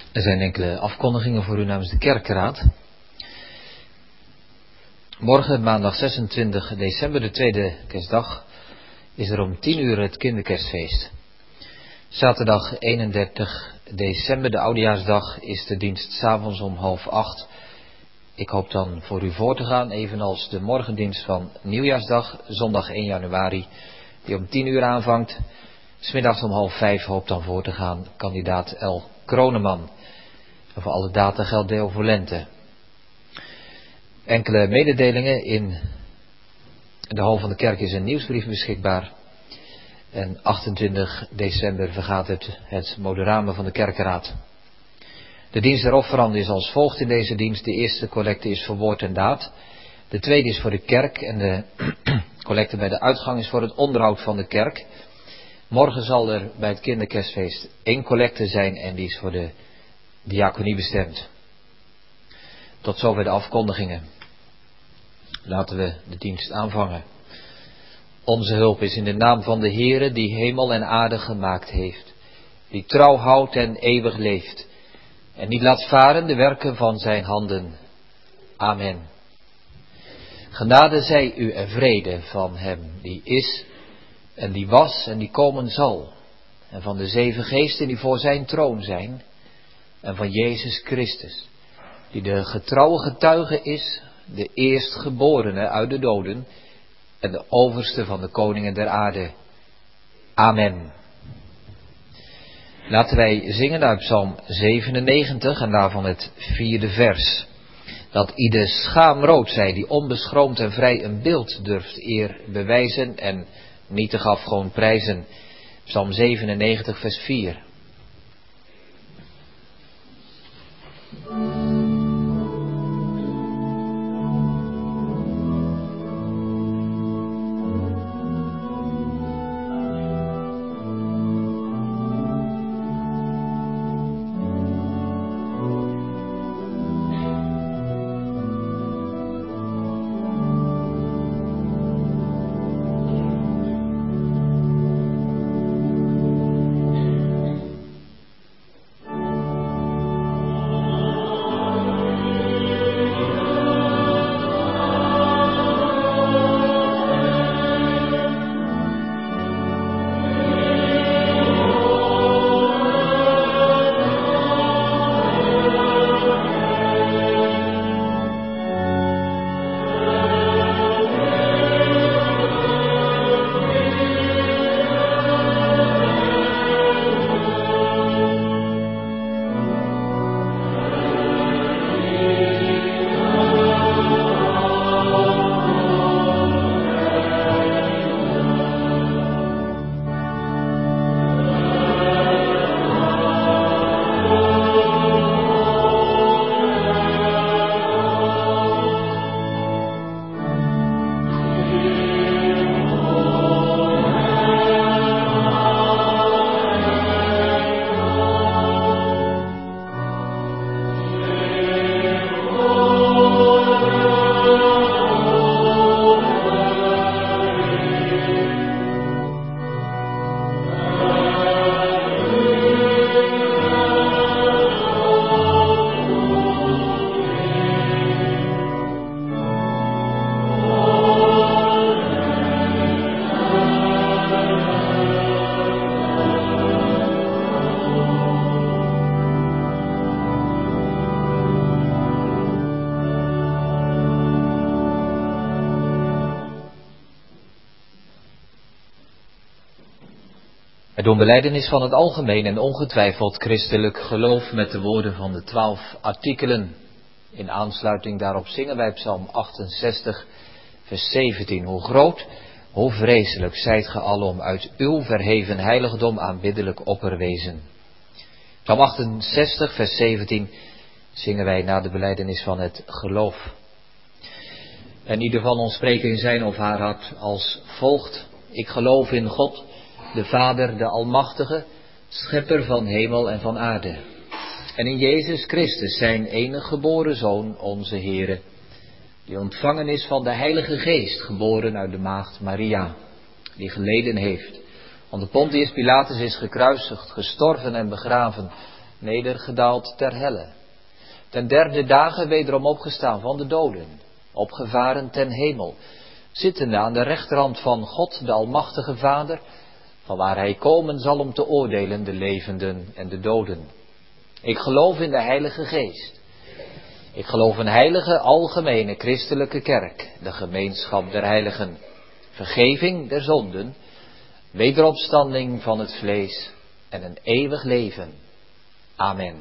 Er zijn enkele afkondigingen voor u namens de kerkraad. Morgen, maandag 26 december, de tweede kerstdag, is er om 10 uur het kinderkerstfeest. Zaterdag 31 december, de oudejaarsdag, is de dienst 's avonds om 7:30. Ik hoop dan voor u voor te gaan, evenals de morgendienst van nieuwjaarsdag, zondag 1 januari, die om 10 uur aanvangt. 's Middags om 4:30 hoopt dan voor te gaan kandidaat L. Kroneman. En voor alle data geldt deo volente. Enkele mededelingen: in de hal van de kerk is een nieuwsbrief beschikbaar. En 28 december vergaat het moderamen van de kerkraad. De dienst der offeranden is als volgt in deze dienst. De eerste collecte is voor woord en daad. De tweede is voor de kerk en de collecte bij de uitgang is voor het onderhoud van de kerk. Morgen zal er bij het kinderkerstfeest 1 collecte zijn en die is voor de diaconie bestemd. Tot zover de afkondigingen. Laten we de dienst aanvangen. Onze hulp is in de naam van de Heere die hemel en aarde gemaakt heeft, die trouw houdt en eeuwig leeft en niet laat varen de werken van zijn handen. Amen. Genade zij u en vrede van hem die is en die was en die komen zal, en van de 7 geesten die voor zijn troon zijn, en van Jezus Christus, die de getrouwe getuige is, de eerstgeborene uit de doden en de overste van de koningen der aarde. Amen. Laten wij zingen uit Psalm 97 en daarvan het 4e vers. Dat ieder schaamrood zij die onbeschroomd en vrij een beeld durft eer bewijzen en nietig afgoon prijzen. Psalm 97 vers 4. Het doen belijdenis van het algemeen en ongetwijfeld christelijk geloof met de woorden van de 12 artikelen. In aansluiting daarop zingen wij Psalm 68 vers 17. Hoe groot, hoe vreselijk zijt ge alom uit uw verheven heiligdom aanbiddelijk opperwezen. Psalm 68 vers 17 zingen wij na de belijdenis van het geloof. En ieder van ons spreken in zijn of haar hart als volgt. Ik geloof in God, de Vader, de Almachtige, schepper van hemel en van aarde. En in Jezus Christus, zijn enige geboren Zoon, onze Heere, die ontvangen is van de Heilige Geest, geboren uit de maagd Maria, die geleden heeft. Onder Pontius Pilatus is gekruisigd, gestorven en begraven, nedergedaald ter helle. Ten derde dagen wederom opgestaan van de doden, opgevaren ten hemel, zittende aan de rechterhand van God, de Almachtige Vader, vanwaar hij komen zal om te oordelen de levenden en de doden. Ik geloof in de Heilige Geest. Ik geloof een heilige, algemene, christelijke kerk, de gemeenschap der heiligen, vergeving der zonden, wederopstanding van het vlees en een eeuwig leven. Amen.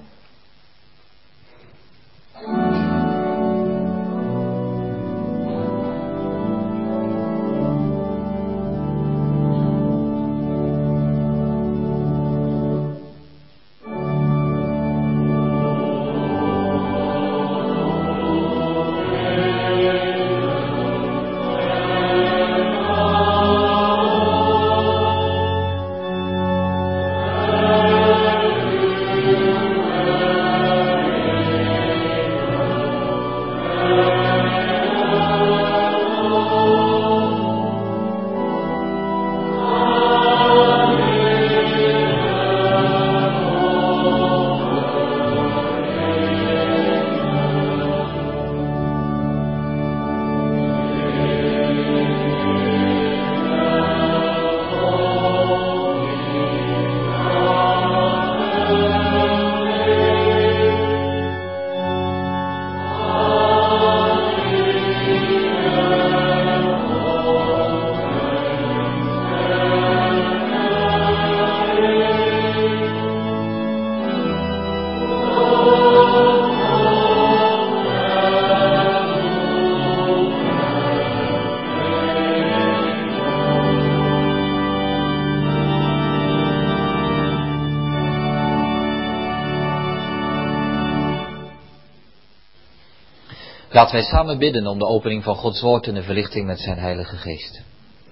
Laten wij samen bidden om de opening van Gods woord en de verlichting met zijn Heilige Geest.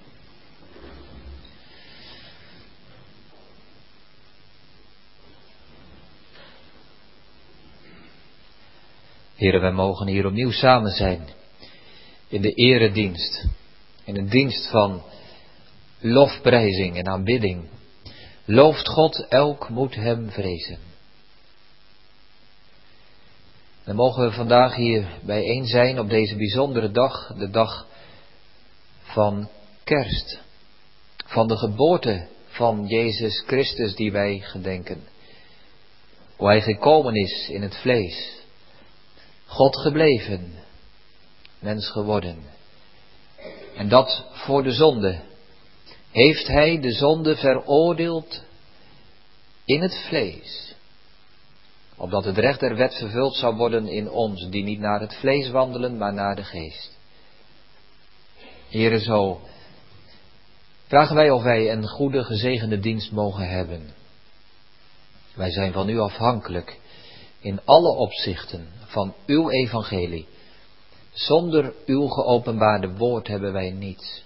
Heren, wij mogen hier opnieuw samen zijn in de eredienst, in een dienst van lofprijzing en aanbidding. Looft God, elk moet hem vrezen. Dan mogen we vandaag hier bijeen zijn op deze bijzondere dag, de dag van Kerst, van de geboorte van Jezus Christus die wij gedenken. Hoe hij gekomen is in het vlees, God gebleven, mens geworden. En dat voor de zonde. Heeft hij de zonde veroordeeld in het vlees, opdat het recht der wet vervuld zou worden in ons, die niet naar het vlees wandelen, maar naar de geest. Heere, zo vragen wij of wij een goede, gezegende dienst mogen hebben. Wij zijn van u afhankelijk in alle opzichten van uw evangelie. Zonder uw geopenbaarde woord hebben wij niets.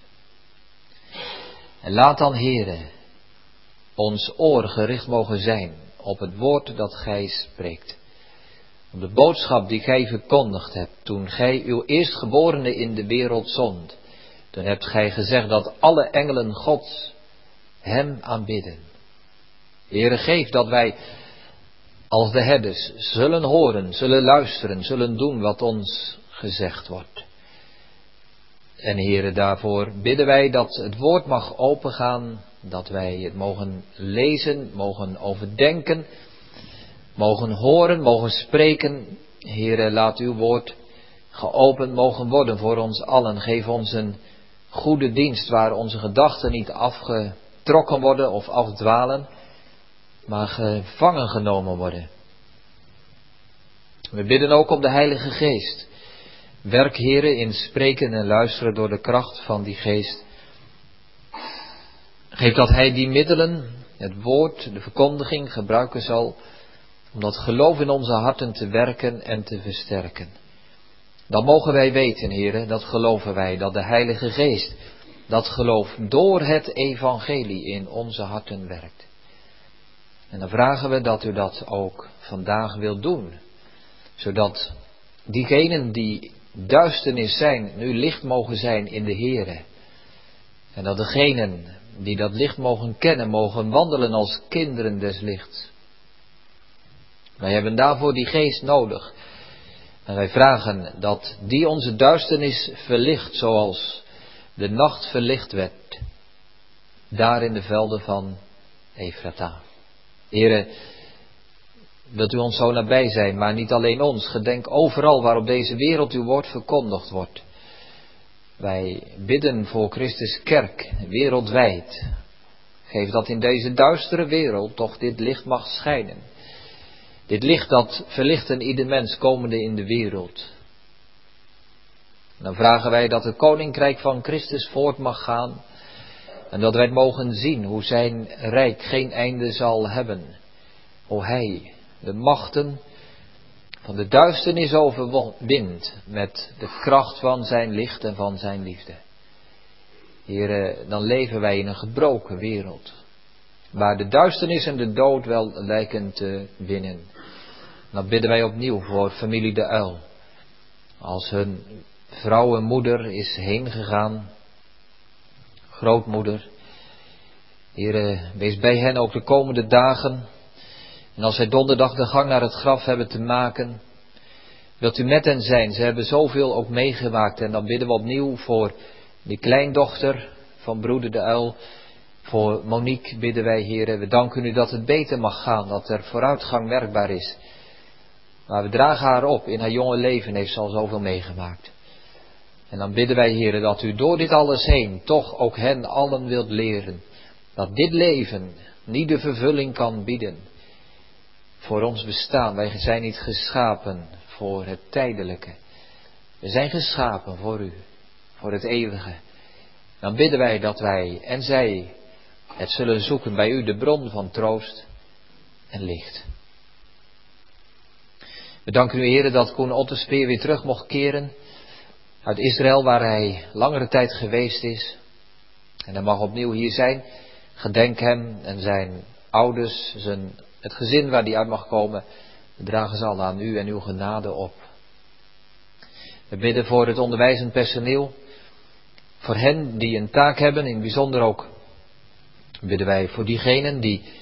En laat dan, Heere, ons oor gericht mogen zijn op het woord dat gij spreekt. Op de boodschap die gij verkondigd hebt toen gij uw eerstgeborene in de wereld zond. Toen hebt gij gezegd dat alle engelen Gods hem aanbidden. Heere, geef dat wij als de herders zullen horen, zullen luisteren, zullen doen wat ons gezegd wordt. En Heere, daarvoor bidden wij dat het woord mag opengaan, dat wij het mogen lezen, mogen overdenken, mogen horen, mogen spreken. Heere, laat uw woord geopend mogen worden voor ons allen. Geef ons een goede dienst waar onze gedachten niet afgetrokken worden of afdwalen, maar gevangen genomen worden. We bidden ook om de Heilige Geest. Werk, Heere, in spreken en luisteren door de kracht van die Geest. Geef dat hij die middelen, het woord, de verkondiging gebruiken zal, om dat geloof in onze harten te werken en te versterken. Dan mogen wij weten, Heere, dat geloven wij, dat de Heilige Geest dat geloof door het evangelie in onze harten werkt. En dan vragen we dat u dat ook vandaag wilt doen, zodat diegenen die duisternis zijn, nu licht mogen zijn in de Heere. En dat degenen die dat licht mogen kennen, mogen wandelen als kinderen des lichts. Wij hebben daarvoor die geest nodig. En wij vragen dat die onze duisternis verlicht zoals de nacht verlicht werd. Daar in de velden van Efrata. Heere, wilt u ons zo nabij zijn, maar niet alleen ons. Gedenk overal waar op deze wereld uw woord verkondigd wordt. Wij bidden voor Christus kerk, wereldwijd. Geef dat in deze duistere wereld toch dit licht mag schijnen. Dit licht dat verlicht een ieder mens komende in de wereld. Dan vragen wij dat het koninkrijk van Christus voort mag gaan. En dat wij mogen zien hoe zijn rijk geen einde zal hebben. Hoe hij de machten van de duisternis overwint met de kracht van zijn licht en van zijn liefde. Heere, dan leven wij in een gebroken wereld. Waar de duisternis en de dood wel lijken te winnen. Dan bidden wij opnieuw voor familie De Uil. Als hun vrouw en moeder is heen gegaan. Grootmoeder. Heere, wees bij hen ook de komende dagen. En als zij donderdag de gang naar het graf hebben te maken. Wilt u met hen zijn. Ze hebben zoveel ook meegemaakt. En dan bidden we opnieuw voor die kleindochter van broeder De Uil. Voor Monique bidden wij, Heere. We danken u dat het beter mag gaan. Dat er vooruitgang merkbaar is. Maar we dragen haar op. In haar jonge leven heeft ze al zoveel meegemaakt. En dan bidden wij, Heere, dat u door dit alles heen toch ook hen allen wilt leren. Dat dit leven niet de vervulling kan bieden. Voor ons bestaan. Wij zijn niet geschapen voor het tijdelijke. We zijn geschapen voor u. Voor het eeuwige. Dan bidden wij dat wij en zij het zullen zoeken bij u, de bron van troost en licht. We danken u, Heere, dat Koen Otterspeer weer terug mocht keren uit Israël, waar hij langere tijd geweest is. En hij mag opnieuw hier zijn. Gedenk hem en zijn ouders, het gezin waar hij uit mag komen. We dragen ze al aan u en uw genade op. We bidden voor het onderwijzend personeel. Voor hen die een taak hebben, in het bijzonder ook bidden wij voor diegenen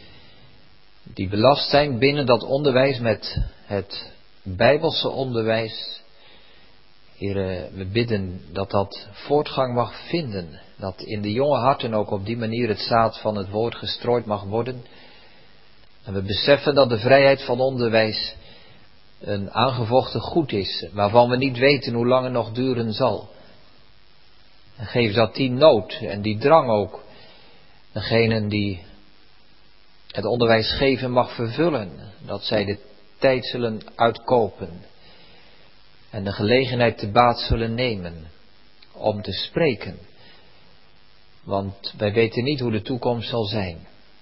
die belast zijn binnen dat onderwijs met het Bijbelse onderwijs. Heere, we bidden dat dat voortgang mag vinden. Dat in de jonge harten ook op die manier het zaad van het woord gestrooid mag worden. En we beseffen dat de vrijheid van onderwijs een aangevochten goed is, waarvan we niet weten hoe lang het nog duren zal. En geef dat die nood en die drang ook, degenen die het onderwijs geven mag vervullen, dat zij de tijd zullen uitkopen en de gelegenheid te baat zullen nemen om te spreken. Want wij weten niet hoe de toekomst zal zijn.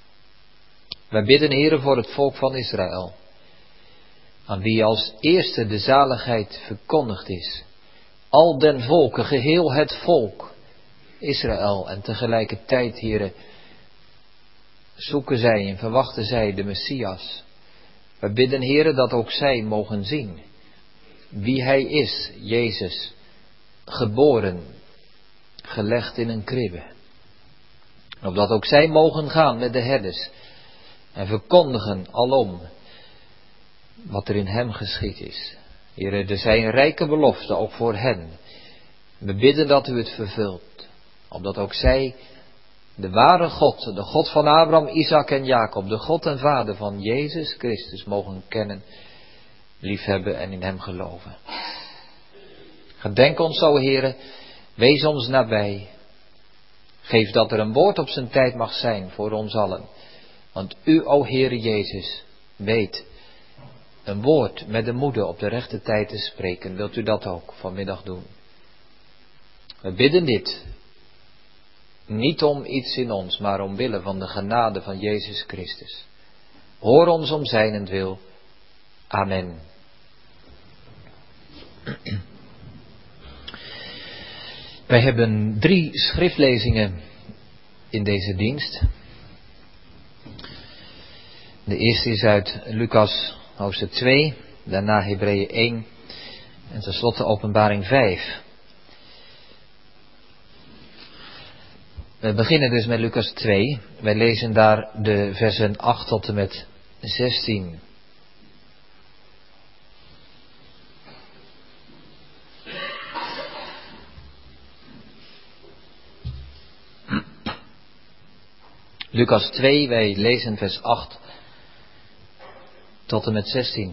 Wij bidden, Heere, voor het volk van Israël, aan wie als eerste de zaligheid verkondigd is. Al den volken, geheel het volk Israël, en tegelijkertijd, Heere, zoeken zij en verwachten zij de Messias. Wij bidden, Heere, dat ook zij mogen zien wie hij is, Jezus, geboren, gelegd in een kribbe. Opdat ook zij mogen gaan met de herders en verkondigen alom wat er in hem geschied is. Heere, er zijn rijke beloften ook voor hen. We bidden dat u het vervult, opdat ook zij de ware God, de God van Abraham, Isaac en Jacob, de God en Vader van Jezus Christus mogen kennen, liefhebben en in hem geloven. Gedenk ons zo, Heere, wees ons nabij. Geef dat er een woord op zijn tijd mag zijn voor ons allen. Want u, o Heere Jezus, weet een woord met de moeder op de rechte tijd te spreken. Wilt u dat ook vanmiddag doen? We bidden dit. Niet om iets in ons, maar omwille van de genade van Jezus Christus. Hoor ons om zijnentwil. Amen. Wij hebben 3 schriftlezingen in deze dienst. De eerste is uit Lucas hoofdstuk 2, daarna Hebreeën 1 en tenslotte Openbaring 5. We beginnen dus met Lucas 2. Wij lezen daar de versen 8 tot en met 16. Lucas 2, wij lezen vers 8 tot en met 16.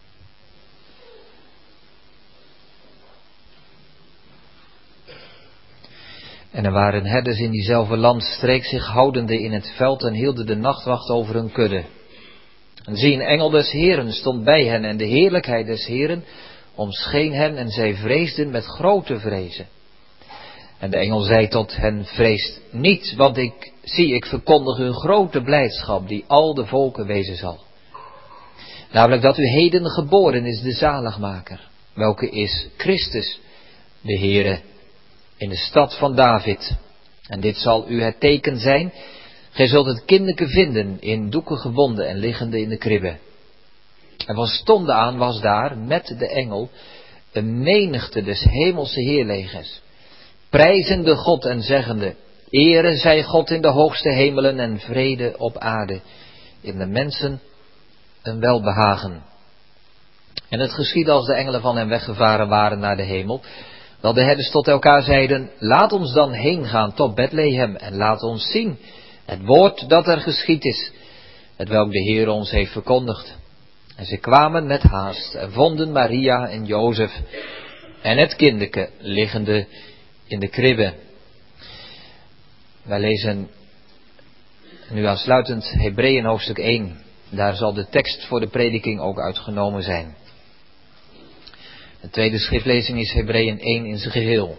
En er waren herders in diezelfde landstreek zich houdende in het veld en hielden de nachtwacht over hun kudde. En zie, een engel des Heeren stond bij hen en de heerlijkheid des Heeren omscheen hen en zij vreesden met grote vrezen. En de engel zei tot hen, vreest niet, want ik verkondig u een grote blijdschap die al de volken wezen zal. Namelijk dat u heden geboren is de zaligmaker, welke is Christus, de Heere, in de stad van David. En dit zal u het teken zijn, gij zult het kindeke vinden in doeken gebonden en liggende in de kribbe. En van stonden aan was daar met de engel een menigte des hemelse heerlegers, prijzende God en zeggende, Ere zij God in de hoogste hemelen en vrede op aarde, in de mensen een welbehagen. En het geschiedde als de engelen van hem weggevaren waren naar de hemel, dat de herders tot elkaar zeiden, laat ons dan heen gaan tot Bethlehem en laat ons zien het woord dat er geschied is, hetwelk de Heer ons heeft verkondigd. En ze kwamen met haast en vonden Maria en Jozef en het kindeke liggende in de kribbe. Wij lezen nu aansluitend Hebreeën hoofdstuk 1. Daar zal de tekst voor de prediking ook uitgenomen zijn. De tweede schriftlezing is Hebreeën 1 in zijn geheel.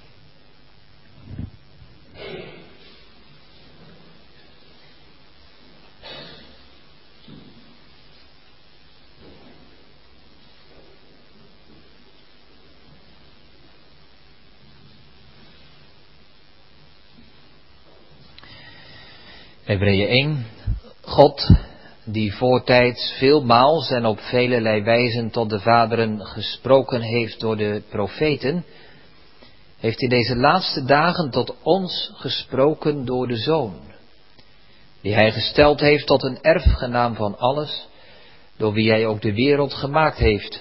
Hebreeën 1. God, die voortijds veelmaals en op velelei wijzen tot de vaderen gesproken heeft door de profeten, heeft in deze laatste dagen tot ons gesproken door de Zoon, die hij gesteld heeft tot een erfgenaam van alles, door wie hij ook de wereld gemaakt heeft.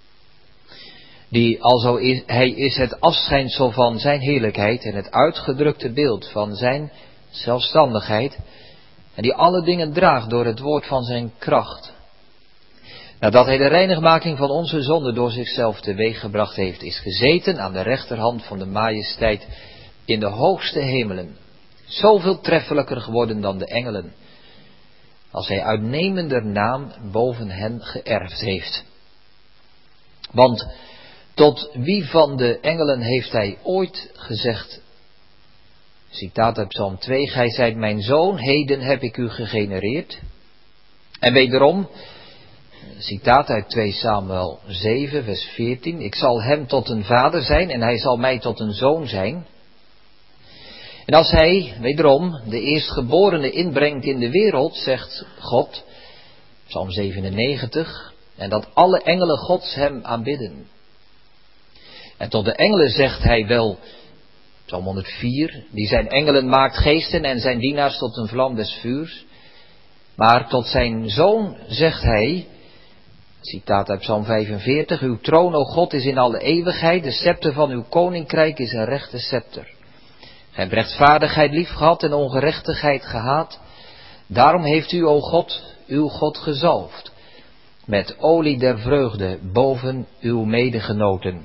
Die alzo is, hij is het afschijnsel van zijn heerlijkheid en het uitgedrukte beeld van zijn zelfstandigheid, en die alle dingen draagt door het woord van zijn kracht. Nadat hij de reinigmaking van onze zonde door zichzelf teweeggebracht heeft, is gezeten aan de rechterhand van de majesteit in de hoogste hemelen, zoveel treffelijker geworden dan de engelen, als hij uitnemender naam boven hen geërfd heeft. Want tot wie van de engelen heeft hij ooit gezegd, citaat uit Psalm 2, gij zijt mijn zoon, heden heb ik u gegenereerd. En wederom, citaat uit 2 Samuel 7, vers 14, ik zal hem tot een vader zijn en hij zal mij tot een zoon zijn. En als hij, wederom, de eerstgeborene inbrengt in de wereld, zegt God, Psalm 97, en dat alle engelen Gods hem aanbidden. En tot de engelen zegt hij wel, Psalm 104, die zijn engelen maakt geesten en zijn dienaars tot een vlam des vuurs. Maar tot zijn zoon zegt hij, citaat uit Psalm 45, uw troon, o God, is in alle eeuwigheid, de scepter van uw koninkrijk is een rechte scepter. Gij hebt rechtvaardigheid lief gehad en ongerechtigheid gehaat. Daarom heeft u, o God, uw God gezalfd, met olie der vreugde boven uw medegenoten.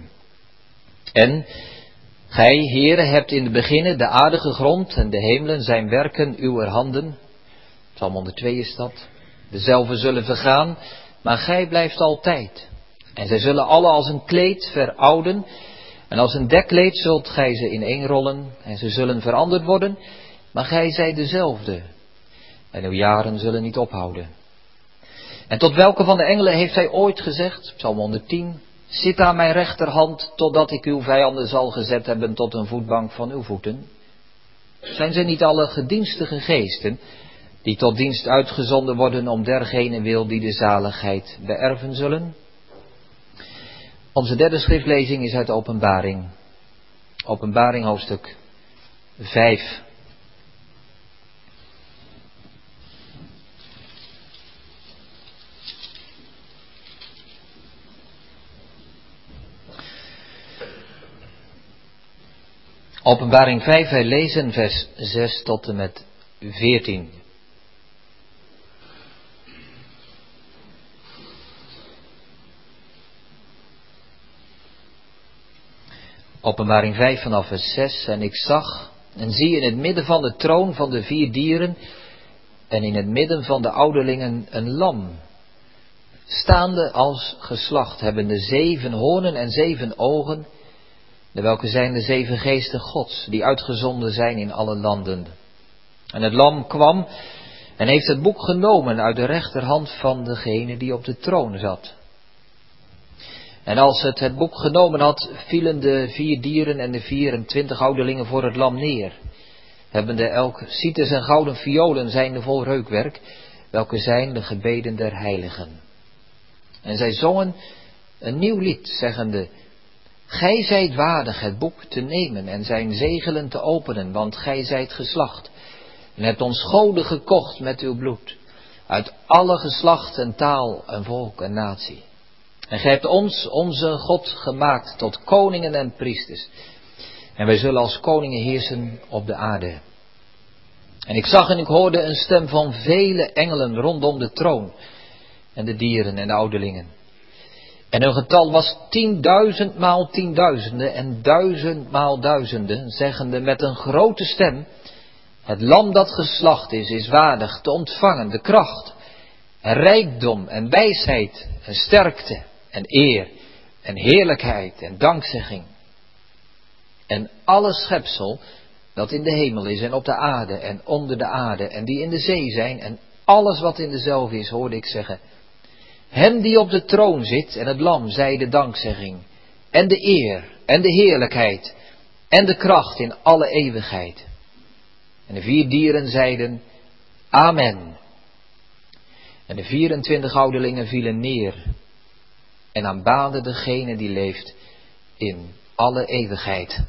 En gij, Heere, hebt in het beginnen de aarde gegrond en de hemelen zijn werken uwer handen. Psalm 102 is dat. Dezelfde zullen vergaan, maar gij blijft altijd. En zij zullen alle als een kleed verouden. En als een dekkleed zult gij ze ineenrollen. En ze zullen veranderd worden, maar gij zijt dezelfde. En uw jaren zullen niet ophouden. En tot welke van de engelen heeft hij ooit gezegd, Psalm 110... Zit aan mijn rechterhand, totdat ik uw vijanden zal gezet hebben tot een voetbank van uw voeten. Zijn ze niet alle gedienstige geesten, die tot dienst uitgezonden worden om dergene wil die de zaligheid beërven zullen? Onze derde schriftlezing is uit Openbaring. Openbaring hoofdstuk 5. Openbaring 5, wij lezen vers 6 tot en met 14. Openbaring 5 vanaf vers 6. En ik zag en zie in het midden van de troon van de 4 dieren en in het midden van de ouderlingen een lam, staande als geslacht, hebbende 7 hoornen en 7 ogen, de welke zijn de 7 geesten Gods, die uitgezonden zijn in alle landen. En het lam kwam en heeft het boek genomen uit de rechterhand van degene die op de troon zat. En als het boek genomen had, vielen de 4 dieren en de 24 ouderlingen voor het lam neer, hebbende elk cites en gouden violen zijnde vol reukwerk, welke zijn de gebeden der heiligen. En zij zongen een nieuw lied, zeggende: Gij zijt waardig het boek te nemen en zijn zegelen te openen, want gij zijt geslacht en hebt ons goden gekocht met uw bloed, uit alle geslacht en taal en volk en natie. En gij hebt ons, onze God, gemaakt tot koningen en priesters. En wij zullen als koningen heersen op de aarde. En ik zag en ik hoorde een stem van vele engelen rondom de troon en de dieren en de ouderlingen. En hun getal was 10.000 maal 10.000 en 1000 maal 1000, zeggende met een grote stem: Het lam dat geslacht is waardig te ontvangen de kracht en rijkdom en wijsheid en sterkte en eer en heerlijkheid en dankzegging. En alle schepsel dat in de hemel is en op de aarde en onder de aarde en die in de zee zijn en alles wat in dezelfde is, hoorde ik zeggen: Hem die op de troon zit en het lam zij de dankzegging en de eer en de heerlijkheid en de kracht in alle eeuwigheid. En de 4 dieren zeiden: Amen. En de 24 ouderlingen vielen neer en aanbaden degene die leeft in alle eeuwigheid.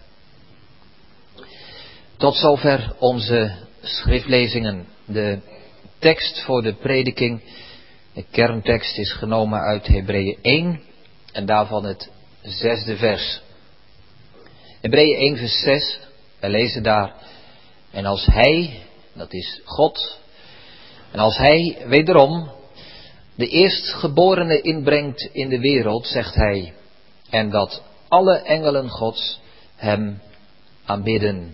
Tot zover onze schriftlezingen. De tekst voor de prediking, de kerntekst, is genomen uit Hebreeën 1 en daarvan het 6e vers. Hebreeën 1 vers 6, wij lezen daar: En als hij, dat is God, en als hij wederom de eerstgeborene inbrengt in de wereld, zegt hij, en dat alle engelen Gods hem aanbidden.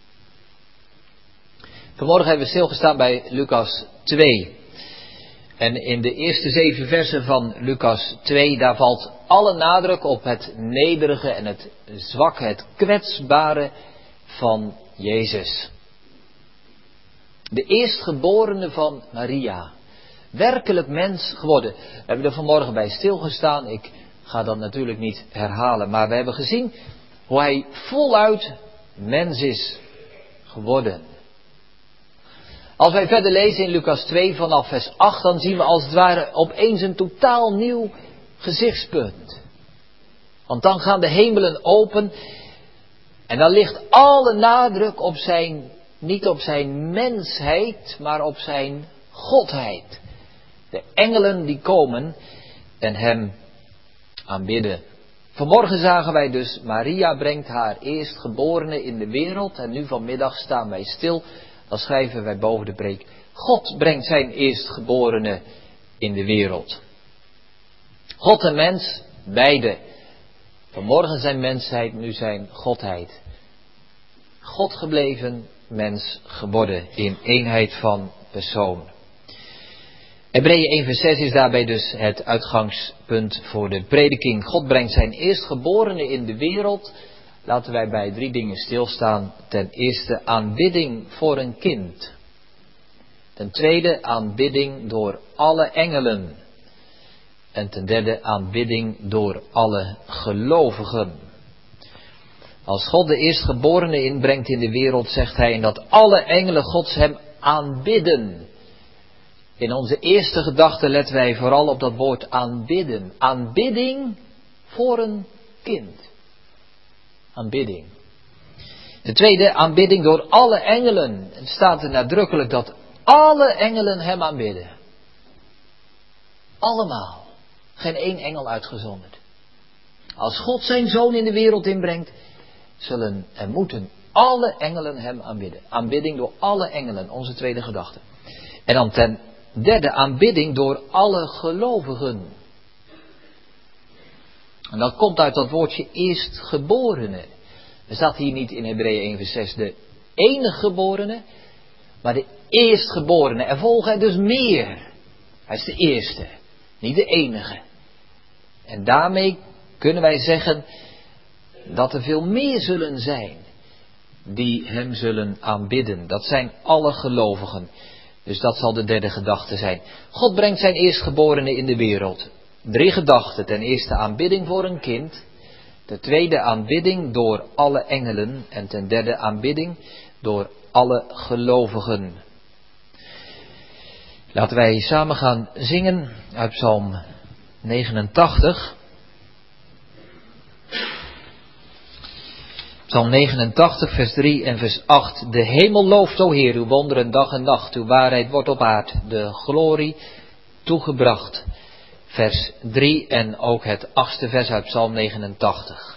Vanmorgen hebben we stilgestaan bij Lucas 2. En in de eerste 7 versen van Lucas 2, daar valt alle nadruk op het nederige en het zwakke, het kwetsbare van Jezus. De eerstgeborene van Maria. Werkelijk mens geworden. We hebben er vanmorgen bij stilgestaan. Ik ga dat natuurlijk niet herhalen. Maar we hebben gezien hoe hij voluit mens is geworden. Als wij verder lezen in Lucas 2 vanaf vers 8, dan zien we als het ware opeens een totaal nieuw gezichtspunt. Want dan gaan de hemelen open en dan ligt alle nadruk op zijn, niet op zijn mensheid, maar op zijn godheid. De engelen die komen en hem aanbidden. Vanmorgen zagen wij dus, Maria brengt haar eerstgeborene in de wereld. En nu vanmiddag staan wij stil, dan schrijven wij boven de preek: God brengt zijn eerstgeborene in de wereld. God en mens, beide. Vanmorgen zijn mensheid, nu zijn godheid. God gebleven, mens geworden in eenheid van persoon. Hebreeën 1 vers 6 is daarbij dus het uitgangspunt voor de prediking. God brengt zijn eerstgeborene in de wereld. Laten wij bij 3 dingen stilstaan. Ten eerste aanbidding voor een kind. Ten tweede aanbidding door alle engelen. En ten derde aanbidding door alle gelovigen. Als God de eerstgeborene inbrengt in de wereld, zegt hij dat alle engelen Gods hem aanbidden. In onze eerste gedachte letten wij vooral op dat woord aanbidden. Aanbidding voor een kind. Aanbidding. De tweede, aanbidding door alle engelen. Het staat er nadrukkelijk dat alle engelen hem aanbidden. Allemaal. Geen 1 engel uitgezonderd. Als God zijn zoon in de wereld inbrengt, zullen en moeten alle engelen hem aanbidden. Aanbidding door alle engelen, onze tweede gedachte. En dan ten derde, aanbidding door alle gelovigen. En dat komt uit dat woordje eerstgeborene. Er staat hier niet in Hebreeën 1 vers 6 de enige geborene, maar de eerstgeborene. Er volgen er dus meer. Hij is de eerste, niet de enige. En daarmee kunnen wij zeggen dat er veel meer zullen zijn die hem zullen aanbidden. Dat zijn alle gelovigen. Dus dat zal de derde gedachte zijn. God brengt zijn eerstgeborene in de wereld. 3 gedachten. Ten eerste aanbidding voor een kind. Ten tweede aanbidding door alle engelen. En ten derde aanbidding door alle gelovigen. Laten wij samen gaan zingen uit Psalm 89. Psalm 89, vers 3 en vers 8. De hemel looft, o Heer, uw wonderen dag en nacht. Uw waarheid wordt op aard, de glorie toegebracht. Vers 3 en ook het 8e vers uit Psalm 89.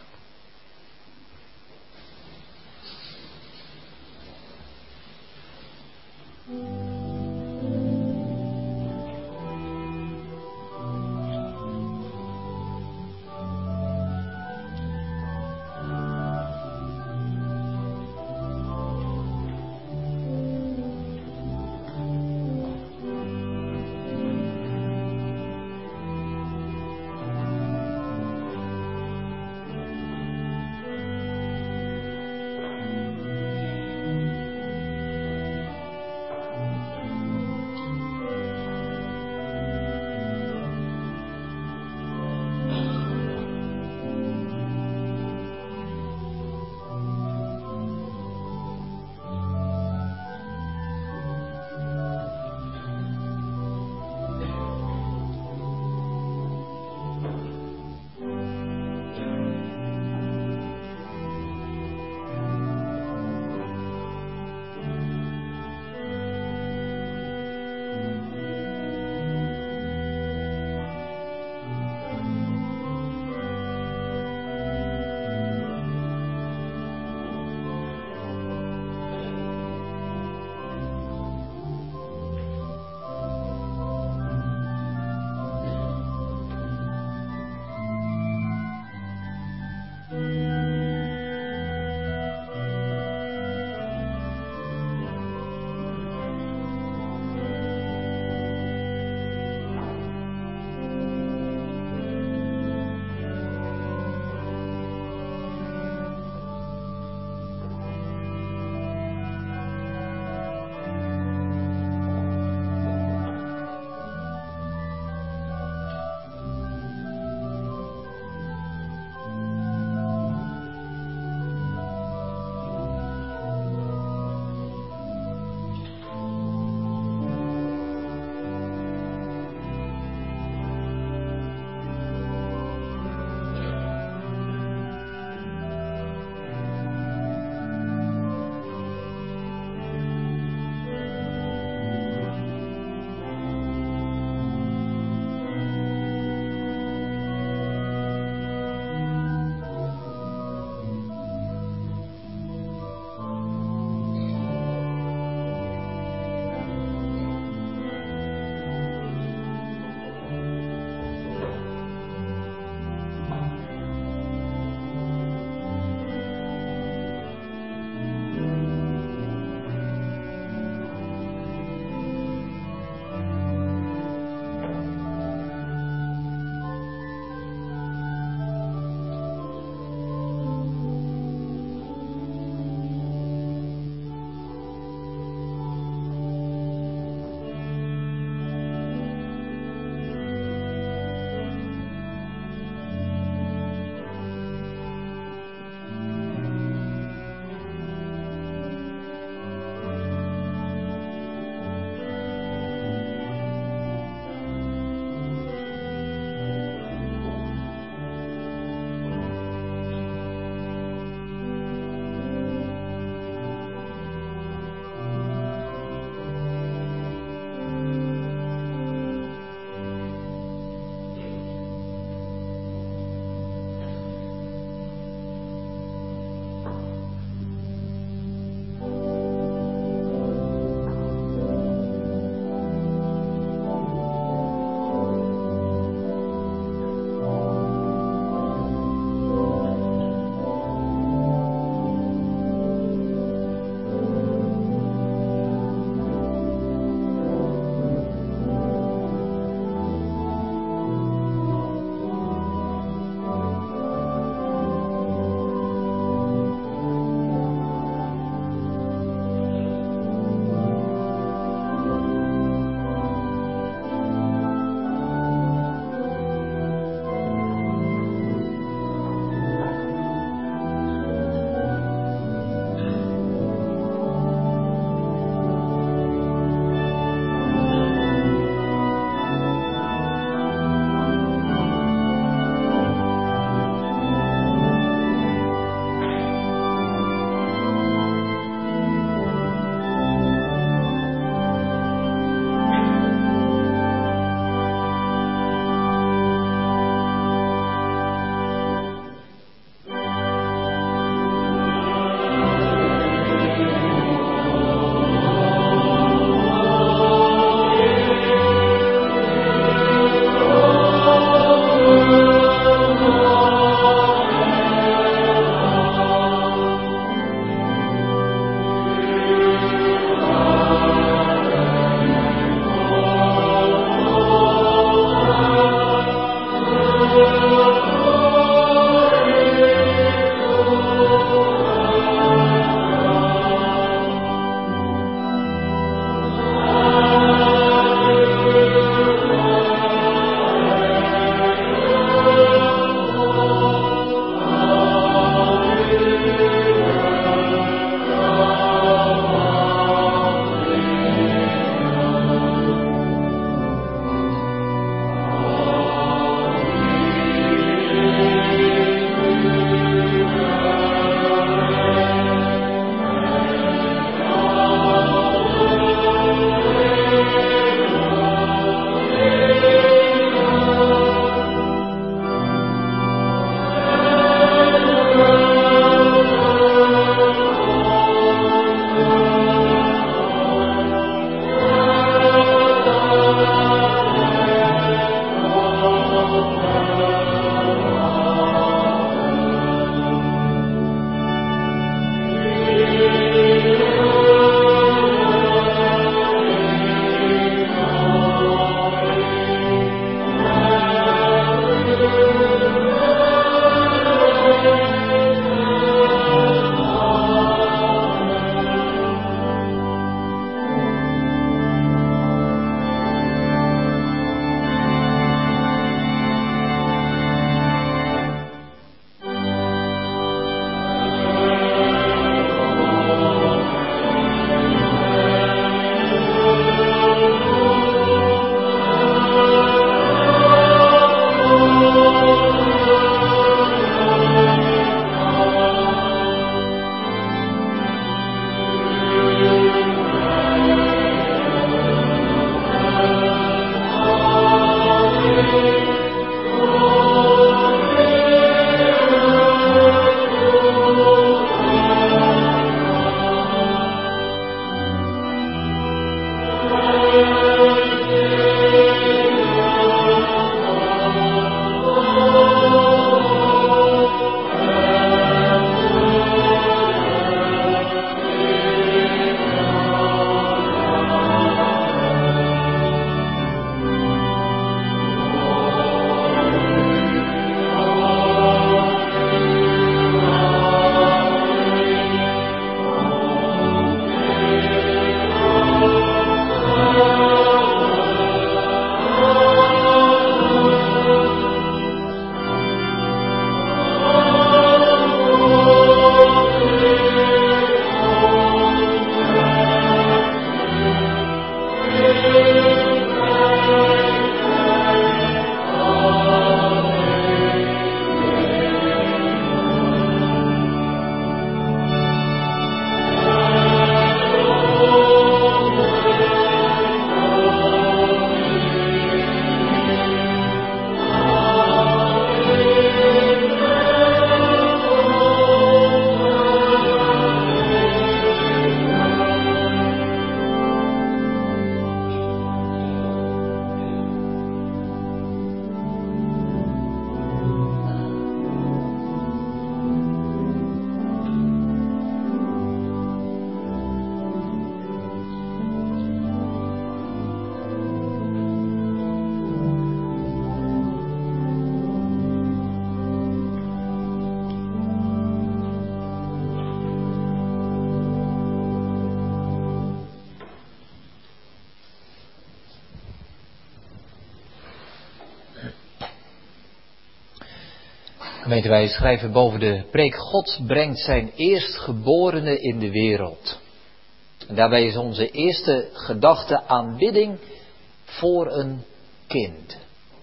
Gemeente, wij schrijven boven de preek: God brengt zijn eerstgeborene in de wereld. En daarbij is onze eerste gedachte aanbidding voor een kind.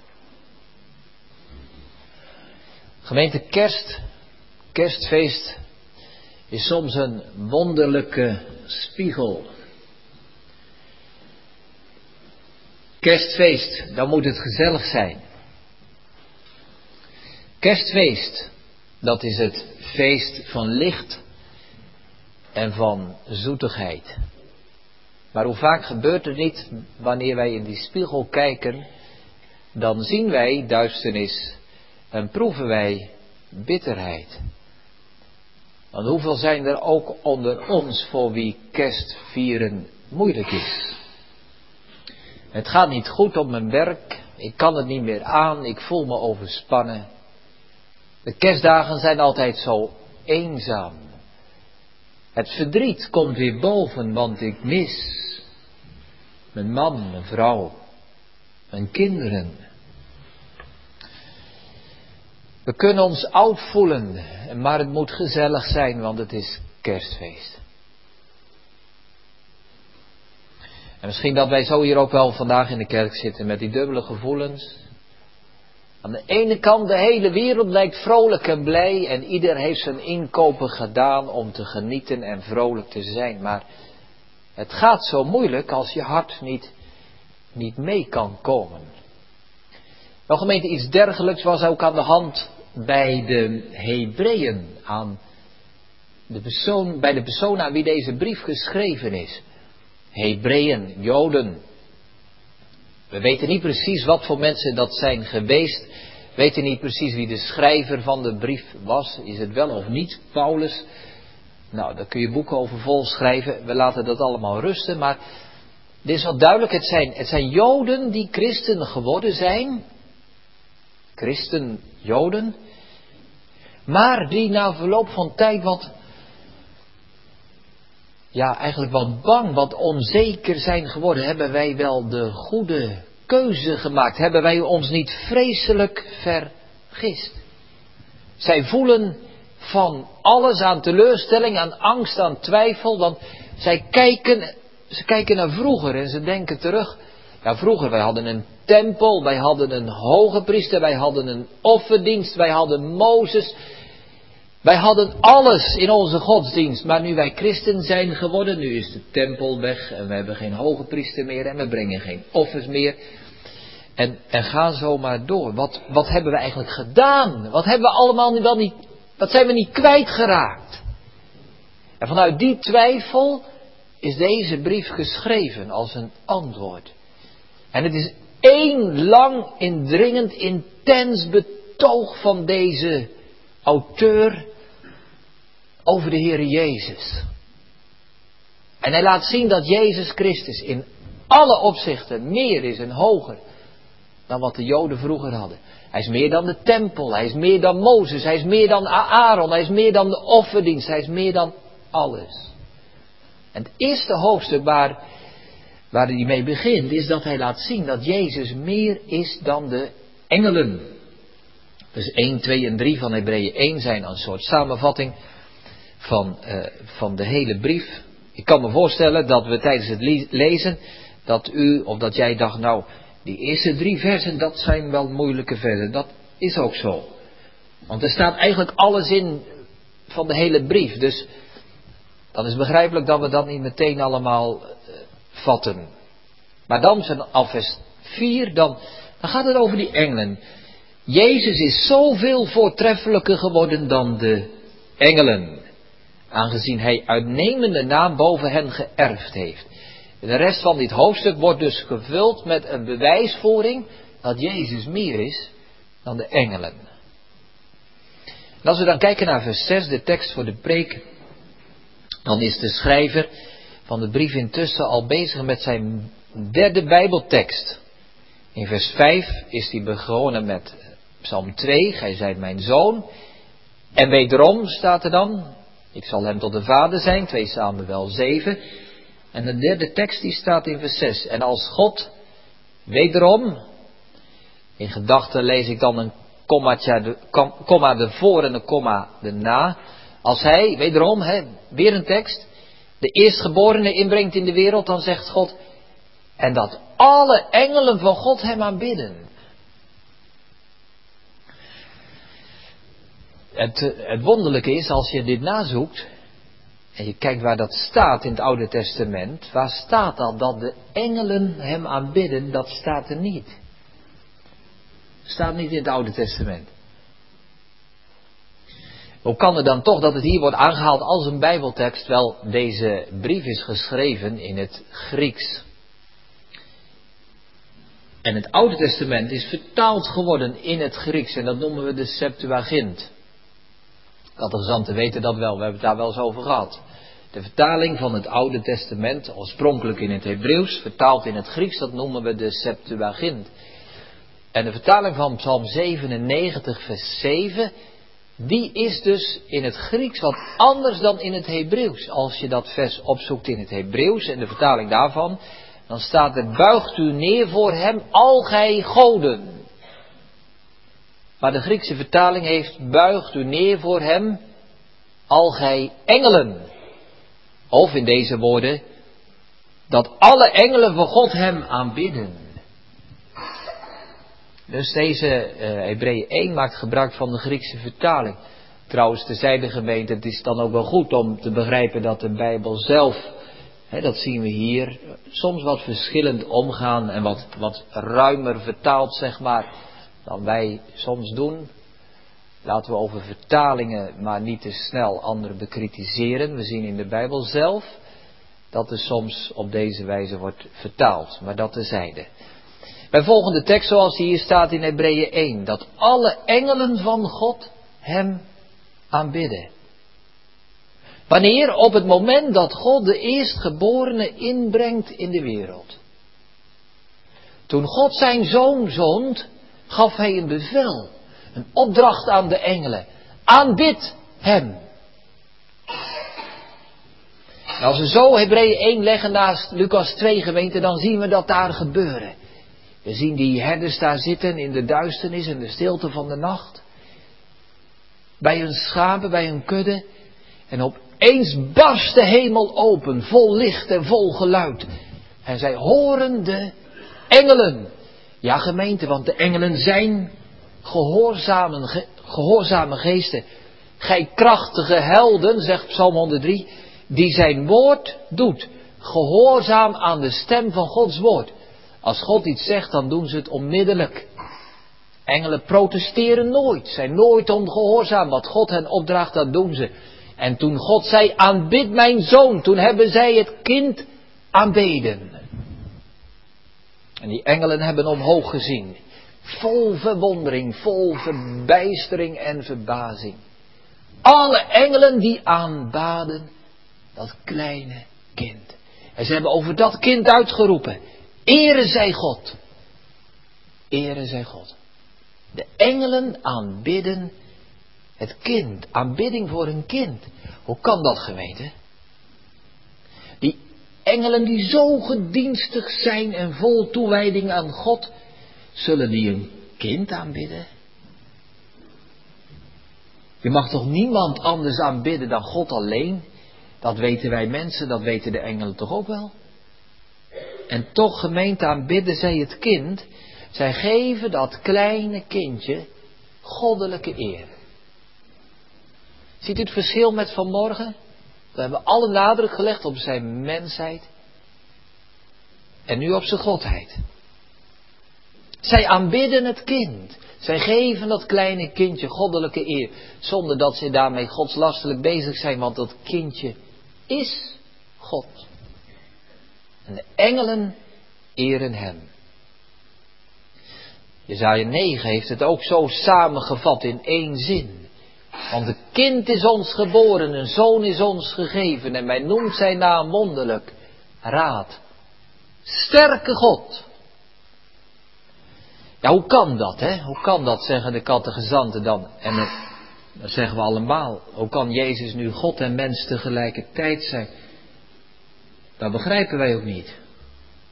Gemeente, kerstfeest is soms een wonderlijke spiegel. Kerstfeest, dan moet het gezellig zijn. Kerstfeest, dat is het feest van licht en van zoetigheid. Maar hoe vaak gebeurt het niet wanneer wij in die spiegel kijken, dan zien wij duisternis en proeven wij bitterheid. Want hoeveel zijn er ook onder ons voor wie kerstvieren moeilijk is? Het gaat niet goed op mijn werk, ik kan het niet meer aan, ik voel me overspannen. De kerstdagen zijn altijd zo eenzaam. Het verdriet komt weer boven, want ik mis mijn man, mijn vrouw, mijn kinderen. We kunnen ons oud voelen, maar het moet gezellig zijn, want het is kerstfeest. En misschien dat wij zo hier ook wel vandaag in de kerk zitten met die dubbele gevoelens. Aan de ene kant, de hele wereld lijkt vrolijk en blij en ieder heeft zijn inkopen gedaan om te genieten en vrolijk te zijn. Maar het gaat zo moeilijk als je hart niet mee kan komen. Nou gemeente, iets dergelijks was ook aan de hand bij de Hebreeën, bij de persoon aan wie deze brief geschreven is. Hebreeën, Joden. We weten niet precies wat voor mensen dat zijn geweest. We weten niet precies wie de schrijver van de brief was. Is het wel of niet Paulus? Nou, daar kun je boeken over vol schrijven. We laten dat allemaal rusten. Maar dit is wel duidelijk. Het zijn Joden die christen geworden zijn. Christen, Joden. Maar die na verloop van tijd eigenlijk wat bang, wat onzeker zijn geworden. Hebben wij wel de goede keuze gemaakt? Hebben wij ons niet vreselijk vergist? Zij voelen van alles aan teleurstelling, aan angst, aan twijfel. Want ze kijken naar vroeger en ze denken terug. Ja, vroeger, wij hadden een tempel, wij hadden een hoge priester, wij hadden een offerdienst, wij hadden Mozes. Wij hadden alles in onze godsdienst, maar nu wij christen zijn geworden, nu is de tempel weg en we hebben geen hoge priester meer en we brengen geen offers meer. En ga zo maar door. Wat hebben we eigenlijk gedaan? Wat hebben we allemaal wel niet, wat zijn we niet kwijtgeraakt? En vanuit die twijfel is deze brief geschreven als een antwoord. En het is één lang, indringend, intens betoog van deze auteur over de Heere Jezus. En hij laat zien dat Jezus Christus in alle opzichten meer is en hoger dan wat de Joden vroeger hadden. Hij is meer dan de tempel, hij is meer dan Mozes, hij is meer dan Aaron, hij is meer dan de offerdienst, hij is meer dan alles. En het eerste hoofdstuk waar hij mee begint is dat hij laat zien dat Jezus meer is dan de engelen. Dus 1, 2 en 3 van Hebreeën 1 zijn een soort samenvatting van de hele brief. Ik kan me voorstellen dat we tijdens het lezen, dat u of dat jij dacht, nou, die eerste 3 versen, dat zijn wel moeilijke versen. Dat is ook zo. Want er staat eigenlijk alles in van de hele brief. Dus dan is begrijpelijk dat we dat niet meteen allemaal vatten. Maar dan vanaf vers 4, dan gaat het over die engelen. Jezus is zoveel voortreffelijker geworden dan de engelen, aangezien hij uitnemende naam boven hen geërfd heeft. De rest van dit hoofdstuk wordt dus gevuld met een bewijsvoering dat Jezus meer is dan de engelen. En als we dan kijken naar vers 6, de tekst voor de preek, dan is de schrijver van de brief intussen al bezig met zijn 3e Bijbeltekst. In vers 5 is hij begonnen met Psalm 2, gij zijt mijn zoon. En wederom staat er dan, ik zal hem tot de vader zijn, 2 Samuel 7. En de 3e tekst die staat in vers 6. En als God, wederom, in gedachten lees ik dan een komma ervoor en een komma erna. Als hij, wederom, weer een tekst, de eerstgeborene inbrengt in de wereld, dan zegt God, en dat alle engelen van God hem aanbidden. Het wonderlijke is, als je dit nazoekt, en je kijkt waar dat staat in het Oude Testament, waar staat dat de engelen hem aanbidden? Dat staat er niet. Staat niet in het Oude Testament. Hoe kan het dan toch dat het hier wordt aangehaald als een Bijbeltekst? Wel, deze brief is geschreven in het Grieks. En het Oude Testament is vertaald geworden in het Grieks en dat noemen we de Septuagint. Catechisanten weten dat wel, we hebben het daar wel eens over gehad. De vertaling van het Oude Testament, oorspronkelijk in het Hebreeuws, vertaald in het Grieks, dat noemen we de Septuagint. En de vertaling van Psalm 97 vers 7, die is dus in het Grieks wat anders dan in het Hebreeuws. Als je dat vers opzoekt in het Hebreeuws en de vertaling daarvan, dan staat er, buigt u neer voor hem, al gij goden. Maar de Griekse vertaling heeft, buigt u neer voor hem, al gij engelen. Of in deze woorden, dat alle engelen van God hem aanbidden. Dus deze Hebreeën 1 maakt gebruik van de Griekse vertaling. Trouwens, terzijde gemeente, het is dan ook wel goed om te begrijpen dat de Bijbel zelf, dat zien we hier, soms wat verschillend omgaan en wat ruimer vertaald, zeg maar, dan wij soms doen. Laten we over vertalingen maar niet te snel anderen bekritiseren. We zien in de Bijbel zelf dat er soms op deze wijze wordt vertaald, maar dat terzijde. Wij volgen de tekst zoals die hier staat in Hebreeën 1. Dat alle engelen van God hem aanbidden. Wanneer? Op het moment dat God de eerstgeborene inbrengt in de wereld. Toen God zijn zoon zond, gaf hij een bevel. Een opdracht aan de engelen. Aanbid hem. En als we zo Hebreeën 1 leggen naast Lucas 2 gemeente, dan zien we dat daar gebeuren. We zien die herders daar zitten in de duisternis en de stilte van de nacht. Bij hun schapen, bij hun kudde. En opeens barst de hemel open, vol licht en vol geluid. En zij horen de engelen. Ja gemeente, want de engelen zijn gehoorzame geesten. Gij krachtige helden, zegt Psalm 103, die zijn woord doet. Gehoorzaam aan de stem van Gods woord. Als God iets zegt, dan doen ze het onmiddellijk. Engelen protesteren nooit, zijn nooit ongehoorzaam. Wat God hen opdraagt, dat doen ze. En toen God zei, aanbid mijn zoon, toen hebben zij het kind aanbeden. En die engelen hebben omhoog gezien. Vol verwondering, vol verbijstering en verbazing. Alle engelen die aanbaden dat kleine kind. En ze hebben over dat kind uitgeroepen. Ere zij God. Ere zij God. De engelen aanbidden het kind. Aanbidding voor een kind. Hoe kan dat, gemeente? Die engelen die zo gedienstig zijn en vol toewijding aan God, zullen die een kind aanbidden? Je mag toch niemand anders aanbidden dan God alleen? Dat weten wij mensen, dat weten de engelen toch ook wel? En toch, gemeente, aanbidden zij het kind. Zij geven dat kleine kindje goddelijke eer. Ziet u het verschil met vanmorgen? We hebben alle nadruk gelegd op zijn mensheid. En nu op zijn godheid. Zij aanbidden het kind. Zij geven dat kleine kindje goddelijke eer. Zonder dat ze daarmee godslastelijk bezig zijn. Want dat kindje is God. En de engelen eren hem. Jesaja 9 heeft het ook zo samengevat in één zin. Want een kind is ons geboren, een zoon is ons gegeven. En wij noemt zijn naam wonderlijk. Raad. Sterke God. Ja, hoe kan dat, hè? Hoe kan dat, zeggen de catechizanten dan? En dat zeggen we allemaal. Hoe kan Jezus nu God en mens tegelijkertijd zijn? Dat begrijpen wij ook niet.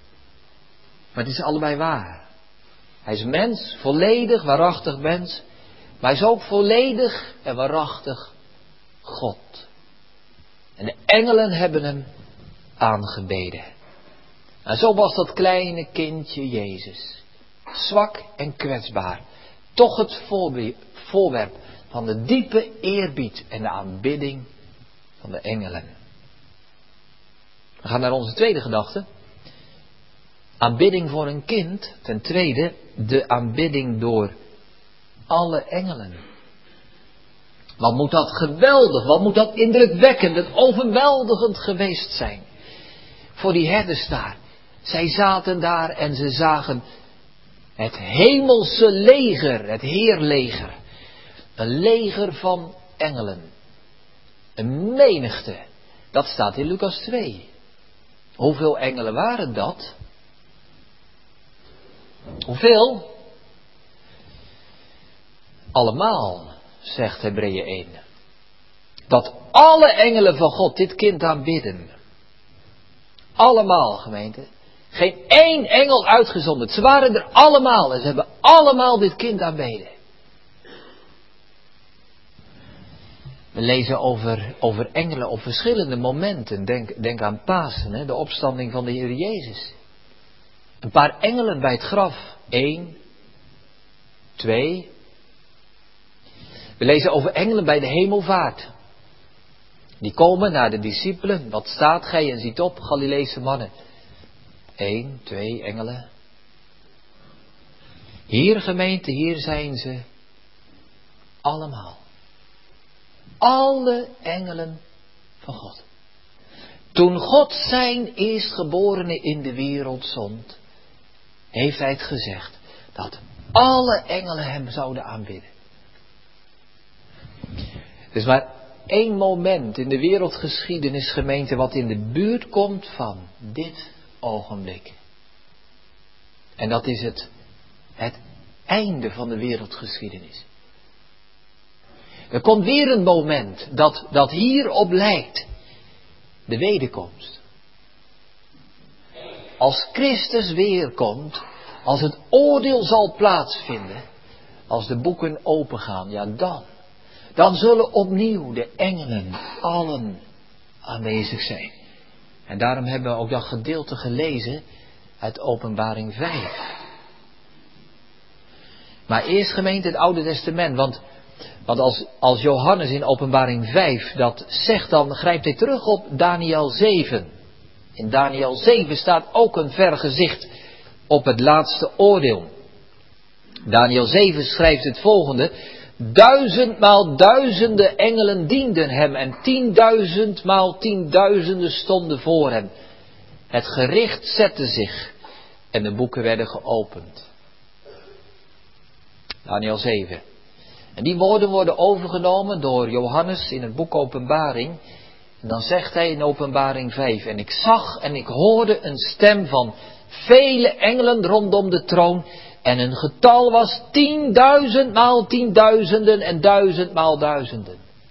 Maar het is allebei waar. Hij is mens, volledig, waarachtig mens. Maar hij is ook volledig en waarachtig God. En de engelen hebben hem aangebeden. En zo was dat kleine kindje Jezus. Zwak en kwetsbaar. Toch het voorwerp van de diepe eerbied en de aanbidding van de engelen. We gaan naar onze tweede gedachte. Aanbidding voor een kind. Ten tweede, de aanbidding door alle engelen. Wat moet dat geweldig, wat moet dat indrukwekkend en overweldigend geweest zijn. Voor die herders daar. Zij zaten daar en ze zagen het hemelse leger, het heerleger. Een leger van engelen. Een menigte. Dat staat in Lucas 2. Hoeveel engelen waren dat? Hoeveel? Allemaal, zegt Hebreeën 1. Dat alle engelen van God dit kind aanbidden. Allemaal, gemeente. Geen één engel uitgezonderd. Ze waren er allemaal en ze hebben allemaal dit kind aanbeden. We lezen over engelen op verschillende momenten. Denk aan Pasen, de opstanding van de Heer Jezus. Een paar engelen bij het graf. 1, 2. We lezen over engelen bij de hemelvaart. Die komen naar de discipelen. Wat staat gij en ziet op, Galileese mannen. 1, 2 engelen. Hier gemeente, hier zijn ze allemaal. Alle engelen van God. Toen God zijn eerstgeborene in de wereld zond, heeft hij het gezegd dat alle engelen hem zouden aanbidden. Er is maar één moment in de wereldgeschiedenis, gemeente, wat in de buurt komt van dit ogenblik. En dat is het einde van de wereldgeschiedenis. Er komt weer een moment dat hierop lijkt. De wederkomst. Als Christus weerkomt, als het oordeel zal plaatsvinden, als de boeken opengaan, ja dan zullen opnieuw de engelen allen aanwezig zijn. En daarom hebben we ook dat gedeelte gelezen uit Openbaring 5. Maar eerst gemeente het Oude Testament, want als Johannes in Openbaring 5 dat zegt, dan grijpt hij terug op Daniel 7. In Daniel 7 staat ook een vergezicht op het laatste oordeel. Daniel 7 schrijft het volgende. 1000 maal duizenden engelen dienden hem en 10.000 maal 10.000 stonden voor hem. Het gericht zette zich en de boeken werden geopend. Daniel 7. En die woorden worden overgenomen door Johannes in het boek Openbaring. En dan zegt hij in Openbaring 5. En ik zag en ik hoorde een stem van vele engelen rondom de troon. En hun getal was 10.000 maal 10.000 en 1000 maal 1000.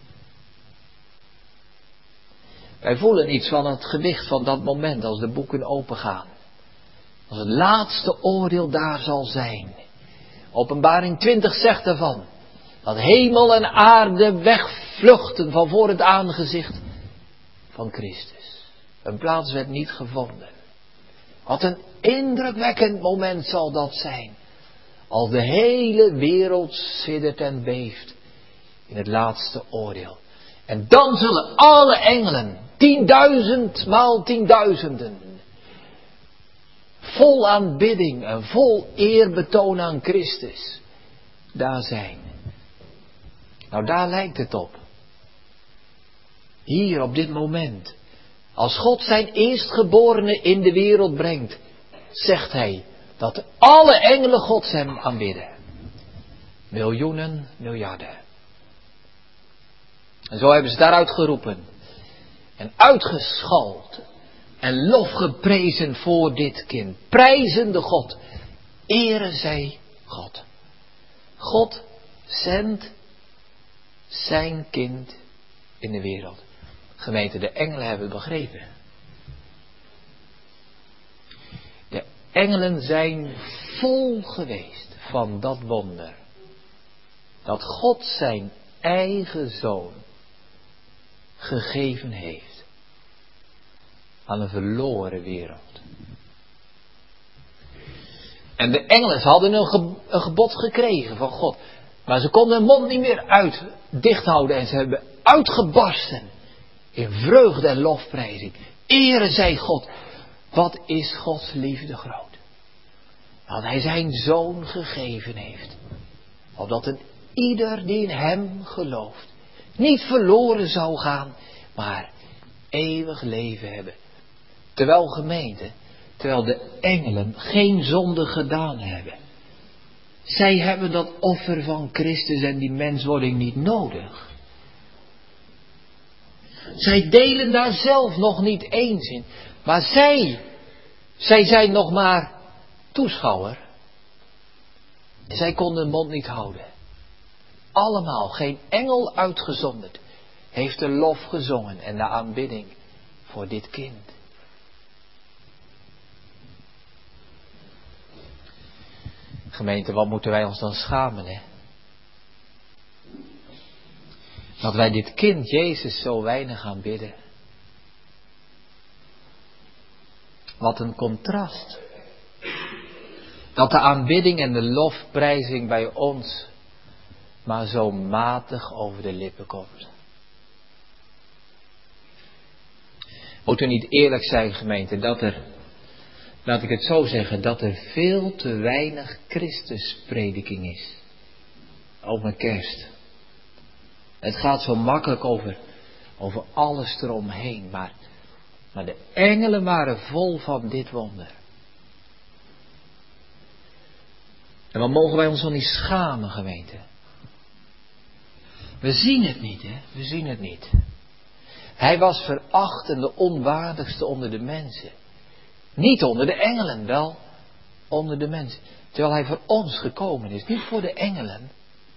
Wij voelen iets van het gewicht van dat moment als de boeken opengaan. Als het laatste oordeel daar zal zijn. Openbaring 20 zegt ervan. Dat hemel en aarde wegvluchten van voor het aangezicht van Christus. Een plaats werd niet gevonden. Wat een indrukwekkend moment zal dat zijn. Als de hele wereld siddert en beeft in het laatste oordeel. En dan zullen alle engelen, 10.000 maal 10.000, vol aanbidding en vol eerbetoon aan Christus, daar zijn. Nou, daar lijkt het op. Hier op dit moment. Als God zijn eerstgeborene in de wereld brengt, zegt hij dat alle engelen Gods hem aanbidden. Miljoenen, miljarden. En zo hebben ze daaruit geroepen. En uitgeschald. En lof geprezen voor dit kind. Prijzende God. Ere zij God. God zendt zijn kind in de wereld. Gemeente, de engelen hebben begrepen. De engelen zijn vol geweest van dat wonder. Dat God zijn eigen zoon gegeven heeft aan een verloren wereld. En de engelen hadden een gebod gekregen van God. Maar ze konden hun mond niet meer dicht houden en ze hebben uitgebarsten in vreugde en lofprijzing. Ere zij God. Wat is Gods liefde groot. Dat hij zijn zoon gegeven heeft. Opdat een ieder die in hem gelooft niet verloren zou gaan, maar eeuwig leven hebben. Terwijl de engelen geen zonde gedaan hebben. Zij hebben dat offer van Christus en die menswording niet nodig. Zij delen daar zelf nog niet eens in. Maar zij zijn nog maar toeschouwer. Zij konden hun mond niet houden. Allemaal, geen engel uitgezonderd, heeft de lof gezongen en de aanbidding voor dit kind. Gemeente, wat moeten wij ons dan schamen, hè? Dat wij dit kind Jezus zo weinig aanbidden. Wat een contrast. Dat de aanbidding en de lofprijzing bij ons maar zo matig over de lippen komt. Moet u niet eerlijk zijn, gemeente, dat er, laat ik het zo zeggen, dat er veel te weinig Christusprediking is. Over kerst. Het gaat zo makkelijk over alles eromheen, maar de engelen waren vol van dit wonder. En wat mogen wij ons dan niet schamen, gemeente? We zien het niet, hè? We zien het niet. Hij was veracht en de onwaardigste onder de mensen. Niet onder de engelen, wel onder de mensen. Terwijl hij voor ons gekomen is, niet voor de engelen.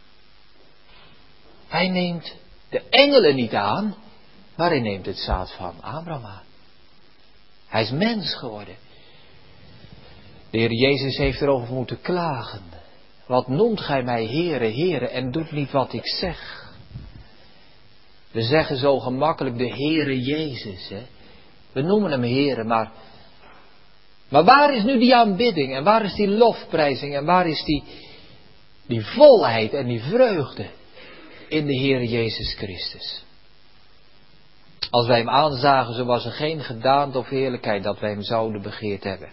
Hij neemt de engelen niet aan, maar hij neemt het zaad van Abraham aan. Hij is mens geworden. De Heer Jezus heeft erover moeten klagen. Wat noemt gij mij Heere, Heere, en doet niet wat ik zeg? We zeggen zo gemakkelijk de Heere Jezus. Hè? We noemen hem Heere, maar waar is nu die aanbidding? En waar is die lofprijzing? En waar is die volheid en die vreugde in de Heere Jezus Christus? Als wij hem aanzagen, zo was er geen gedaante of heerlijkheid dat wij hem zouden begeerd hebben.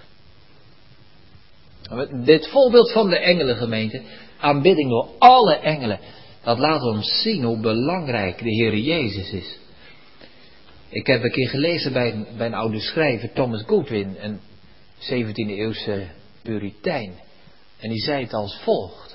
Dit voorbeeld van de engelengemeente, aanbidding door alle engelen, dat laat ons zien hoe belangrijk de Heere Jezus is. Ik heb een keer gelezen bij een oude schrijver, Thomas Goodwin, een 17e eeuwse Puritein. En die zei het als volgt.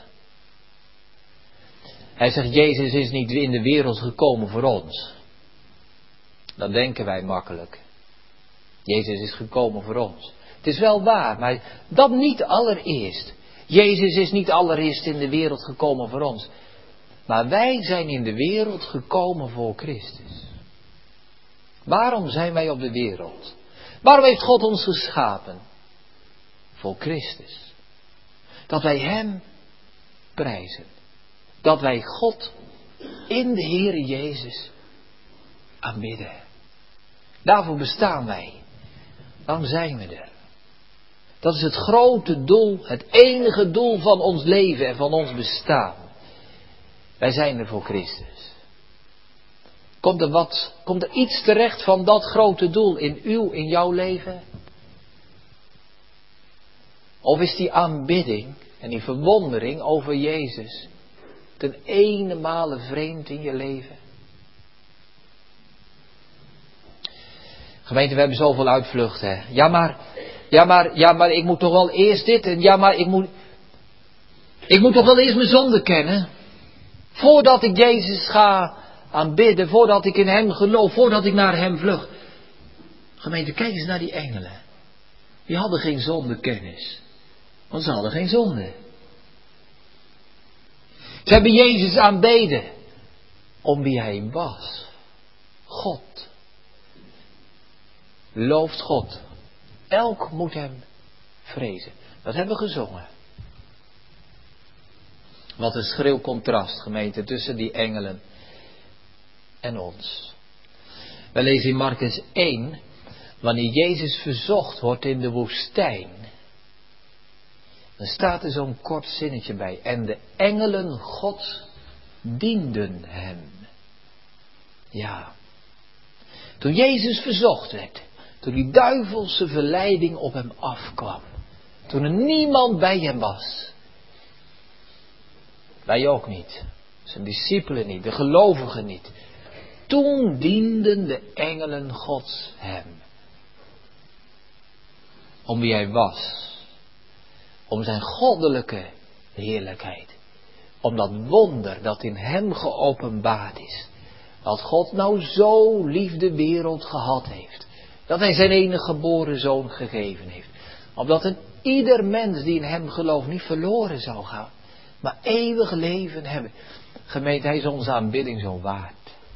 Hij zegt, Jezus is niet in de wereld gekomen voor ons. Dat denken wij makkelijk. Jezus is gekomen voor ons. Het is wel waar, maar dat niet allereerst. Jezus is niet allereerst in de wereld gekomen voor ons. Maar wij zijn in de wereld gekomen voor Christus. Waarom zijn wij op de wereld? Waarom heeft God ons geschapen? Voor Christus. Dat wij Hem prijzen. Dat wij God in de Heere Jezus aanbidden. Daarvoor bestaan wij. Daarom zijn we er. Dat is het grote doel, het enige doel van ons leven en van ons bestaan. Wij zijn er voor Christus. Komt er iets terecht van dat grote doel in jouw leven? Of is die aanbidding en die verwondering over Jezus ten ene male vreemd in je leven? Gemeente, we hebben zoveel uitvluchten. Ja, maar ik moet toch wel eerst dit. En ja, maar ik moet toch wel eerst mijn zonde kennen. Voordat ik Jezus ga aanbidden. Voordat ik in Hem geloof. Voordat ik naar Hem vlug. Gemeente, kijk eens naar die engelen. Die hadden geen zondekennis. Want ze hadden geen zonde. Ze hebben Jezus aanbeden. Om wie Hij was. God. Looft God. Elk moet Hem vrezen. Dat hebben we gezongen. Wat een schril contrast, gemeente, tussen die engelen en ons. We lezen in Markus 1, wanneer Jezus verzocht wordt in de woestijn. Dan staat er zo'n kort zinnetje bij. En de engelen Gods dienden hem. Ja. Toen Jezus verzocht werd. Toen die duivelse verleiding op hem afkwam. Toen er niemand bij hem was. Wij ook niet. Zijn discipelen niet. De gelovigen niet. Toen dienden de engelen Gods hem. Om wie hij was. Om zijn goddelijke heerlijkheid. Om dat wonder dat in hem geopenbaard is. Dat God nou zo lief de wereld gehad heeft. Dat hij zijn enige geboren zoon gegeven heeft. Opdat een ieder mens die in hem gelooft niet verloren zou gaan. Maar eeuwig leven hebben. Gemeente, hij is onze aanbidding zo waard.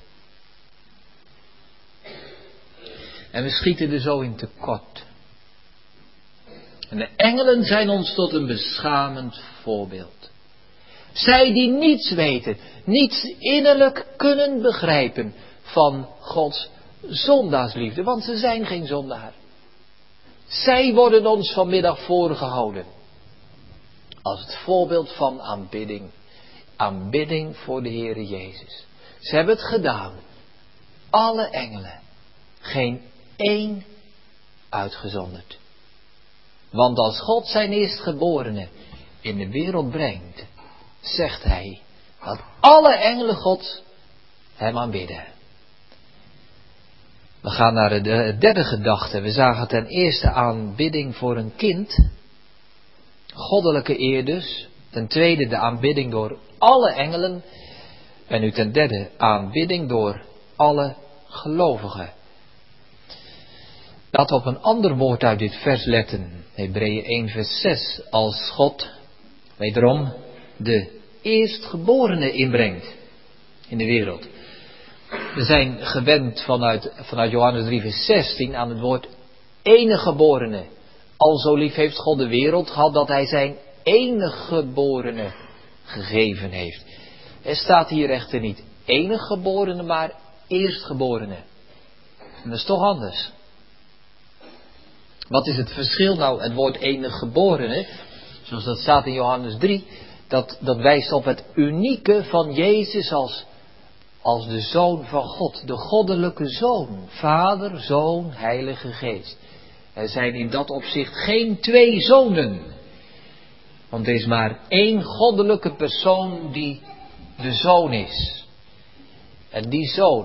En we schieten er zo in tekort. En de engelen zijn ons tot een beschamend voorbeeld. Zij die niets weten, niets innerlijk kunnen begrijpen van Gods zondaarsliefde, want ze zijn geen zondaar. Zij worden ons vanmiddag voorgehouden als het voorbeeld van aanbidding. Aanbidding voor de Heere Jezus. Ze hebben het gedaan. Alle engelen. Geen één uitgezonderd. Want als God zijn eerstgeborene in de wereld brengt, zegt hij dat alle engelen God hem aanbidden. We gaan naar de derde gedachte. We zagen ten eerste aanbidding voor een kind. Goddelijke eer dus. Ten tweede de aanbidding door alle engelen. En nu ten derde aanbidding door alle gelovigen. Laten we op een ander woord uit dit vers letten. Hebreeën 1 vers 6. Als God wederom de eerstgeborene inbrengt in de wereld. We zijn gewend vanuit Johannes 3 vers 16 aan het woord enige geborene. Al zo lief heeft God de wereld gehad dat hij zijn enige geborene gegeven heeft. Er staat hier echter niet enige geborene, maar eerstgeborene. En dat is toch anders. Wat is het verschil nou? Het woord enige geborene, zoals dat staat in Johannes 3, dat wijst op het unieke van Jezus als de Zoon van God. De goddelijke Zoon. Vader, Zoon, Heilige Geest. Er zijn in dat opzicht geen twee zonen. Want er is maar één goddelijke persoon die de Zoon is. En die Zoon,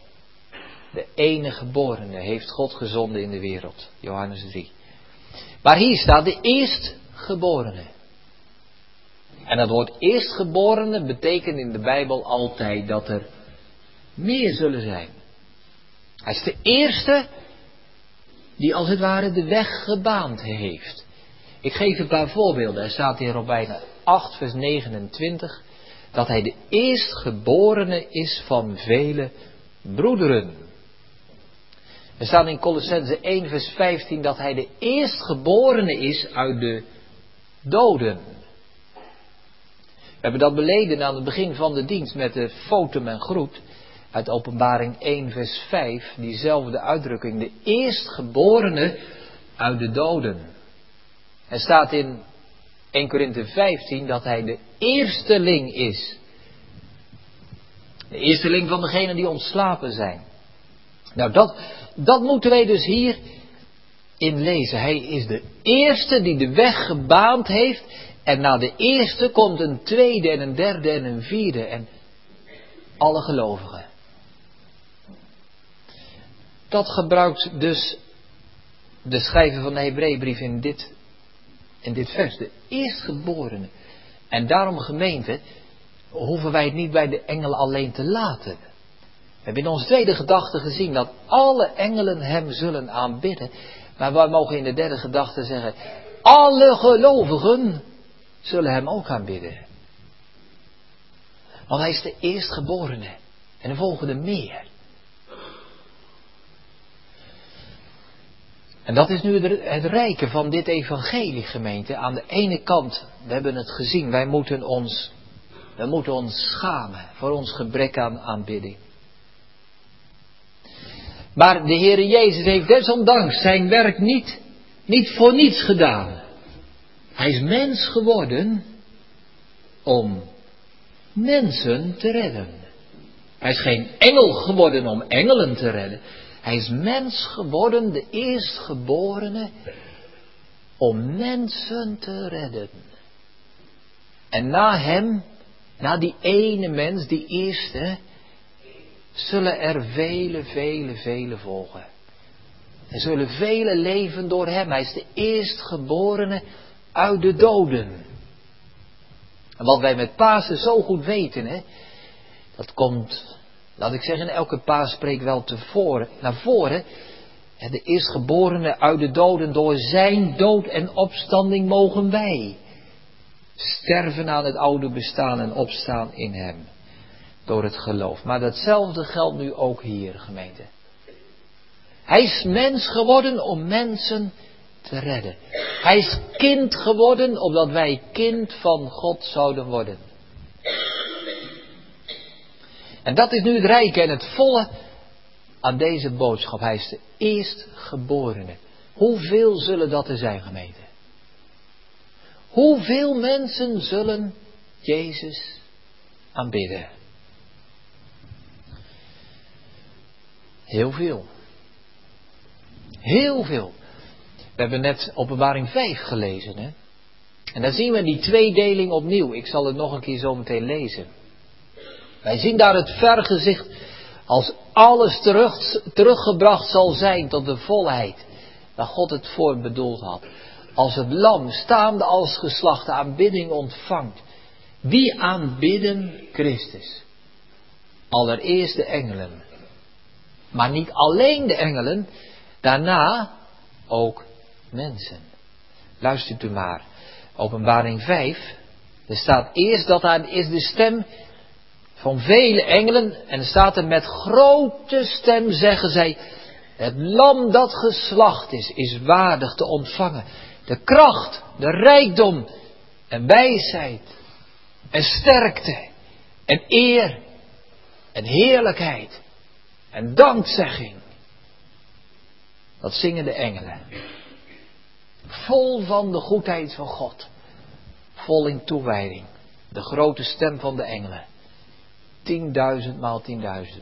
de enige geborene, heeft God gezonden in de wereld. Johannes 3. Maar hier staat de eerstgeborene. En dat woord eerstgeborene betekent in de Bijbel altijd dat er meer zullen zijn. Hij is de eerste die als het ware de weg gebaand heeft. Ik geef een paar voorbeelden. Er staat in Romeinen 8 vers 29 dat hij de eerstgeborene is van vele broederen. Er staat in Colossenzen 1 vers 15 dat hij de eerstgeborene is uit de doden. We hebben dat beleden aan het begin van de dienst met de fotum en groet. Uit Openbaring 1 vers 5, diezelfde uitdrukking. De eerstgeborene uit de doden. Er staat in 1 Korinthe 15 dat hij de eersteling is. De eersteling van degenen die ontslapen zijn. Nou, dat moeten wij dus hier in lezen. Hij is de eerste die de weg gebaand heeft. En na de eerste komt een tweede en een derde en een vierde. En alle gelovigen. Dat gebruikt dus de schrijver van de Hebreeënbrief in dit vers. De eerstgeborene. En daarom, gemeente, hoeven wij het niet bij de engelen alleen te laten. We hebben in onze tweede gedachte gezien dat alle engelen hem zullen aanbidden. Maar wij mogen in de derde gedachte zeggen, alle gelovigen zullen hem ook aanbidden. Want hij is de eerstgeborene. En er volgen er meer. En dat is nu het rijke van dit evangelie, gemeente. Aan de ene kant, we hebben het gezien, wij moeten ons We moeten ons schamen voor ons gebrek aan aanbidding. Maar de Heere Jezus heeft desondanks zijn werk niet voor niets gedaan. Hij is mens geworden om mensen te redden. Hij is geen engel geworden om engelen te redden. Hij is mens geworden, de eerstgeborene, om mensen te redden. En na hem, na die ene mens, die eerste, zullen er vele volgen. Er zullen vele leven door hem. Hij is de eerstgeborene uit de doden. En wat wij met Pasen zo goed weten, hè, dat komt, laat ik zeggen, in elke Paaspreek wel naar voren. De eerstgeborene uit de doden, door zijn dood en opstanding mogen wij sterven aan het oude bestaan en opstaan in hem. Door het geloof. Maar datzelfde geldt nu ook hier, gemeente. Hij is mens geworden om mensen te redden. Hij is kind geworden opdat wij kind van God zouden worden. En dat is nu het rijke en het volle aan deze boodschap. Hij is de eerstgeborene. Hoeveel zullen dat er zijn, gemeente? Hoeveel mensen zullen Jezus aanbidden? Heel veel. Heel veel. We hebben net Openbaring 5 gelezen, hè? En dan zien we die tweedeling opnieuw. Ik zal het nog een keer zo meteen lezen. Wij zien daar het vergezicht als alles teruggebracht zal zijn tot de volheid waar God het voor bedoeld had. Als het lam staande als geslacht de aanbidding ontvangt. Wie aanbidden Christus? Allereerst de engelen. Maar niet alleen de engelen, daarna ook mensen. Luistert u maar. Openbaring 5. Er staat eerst dat daar is de stem van vele engelen. En er staat er met grote stem zeggen zij. Het lam dat geslacht is waardig te ontvangen. De kracht, de rijkdom en wijsheid en sterkte en eer en heerlijkheid en dankzegging. Dat zingen de engelen. Vol van de goedheid van God. Vol in toewijding. De grote stem van de engelen. 10.000 maal 10.000.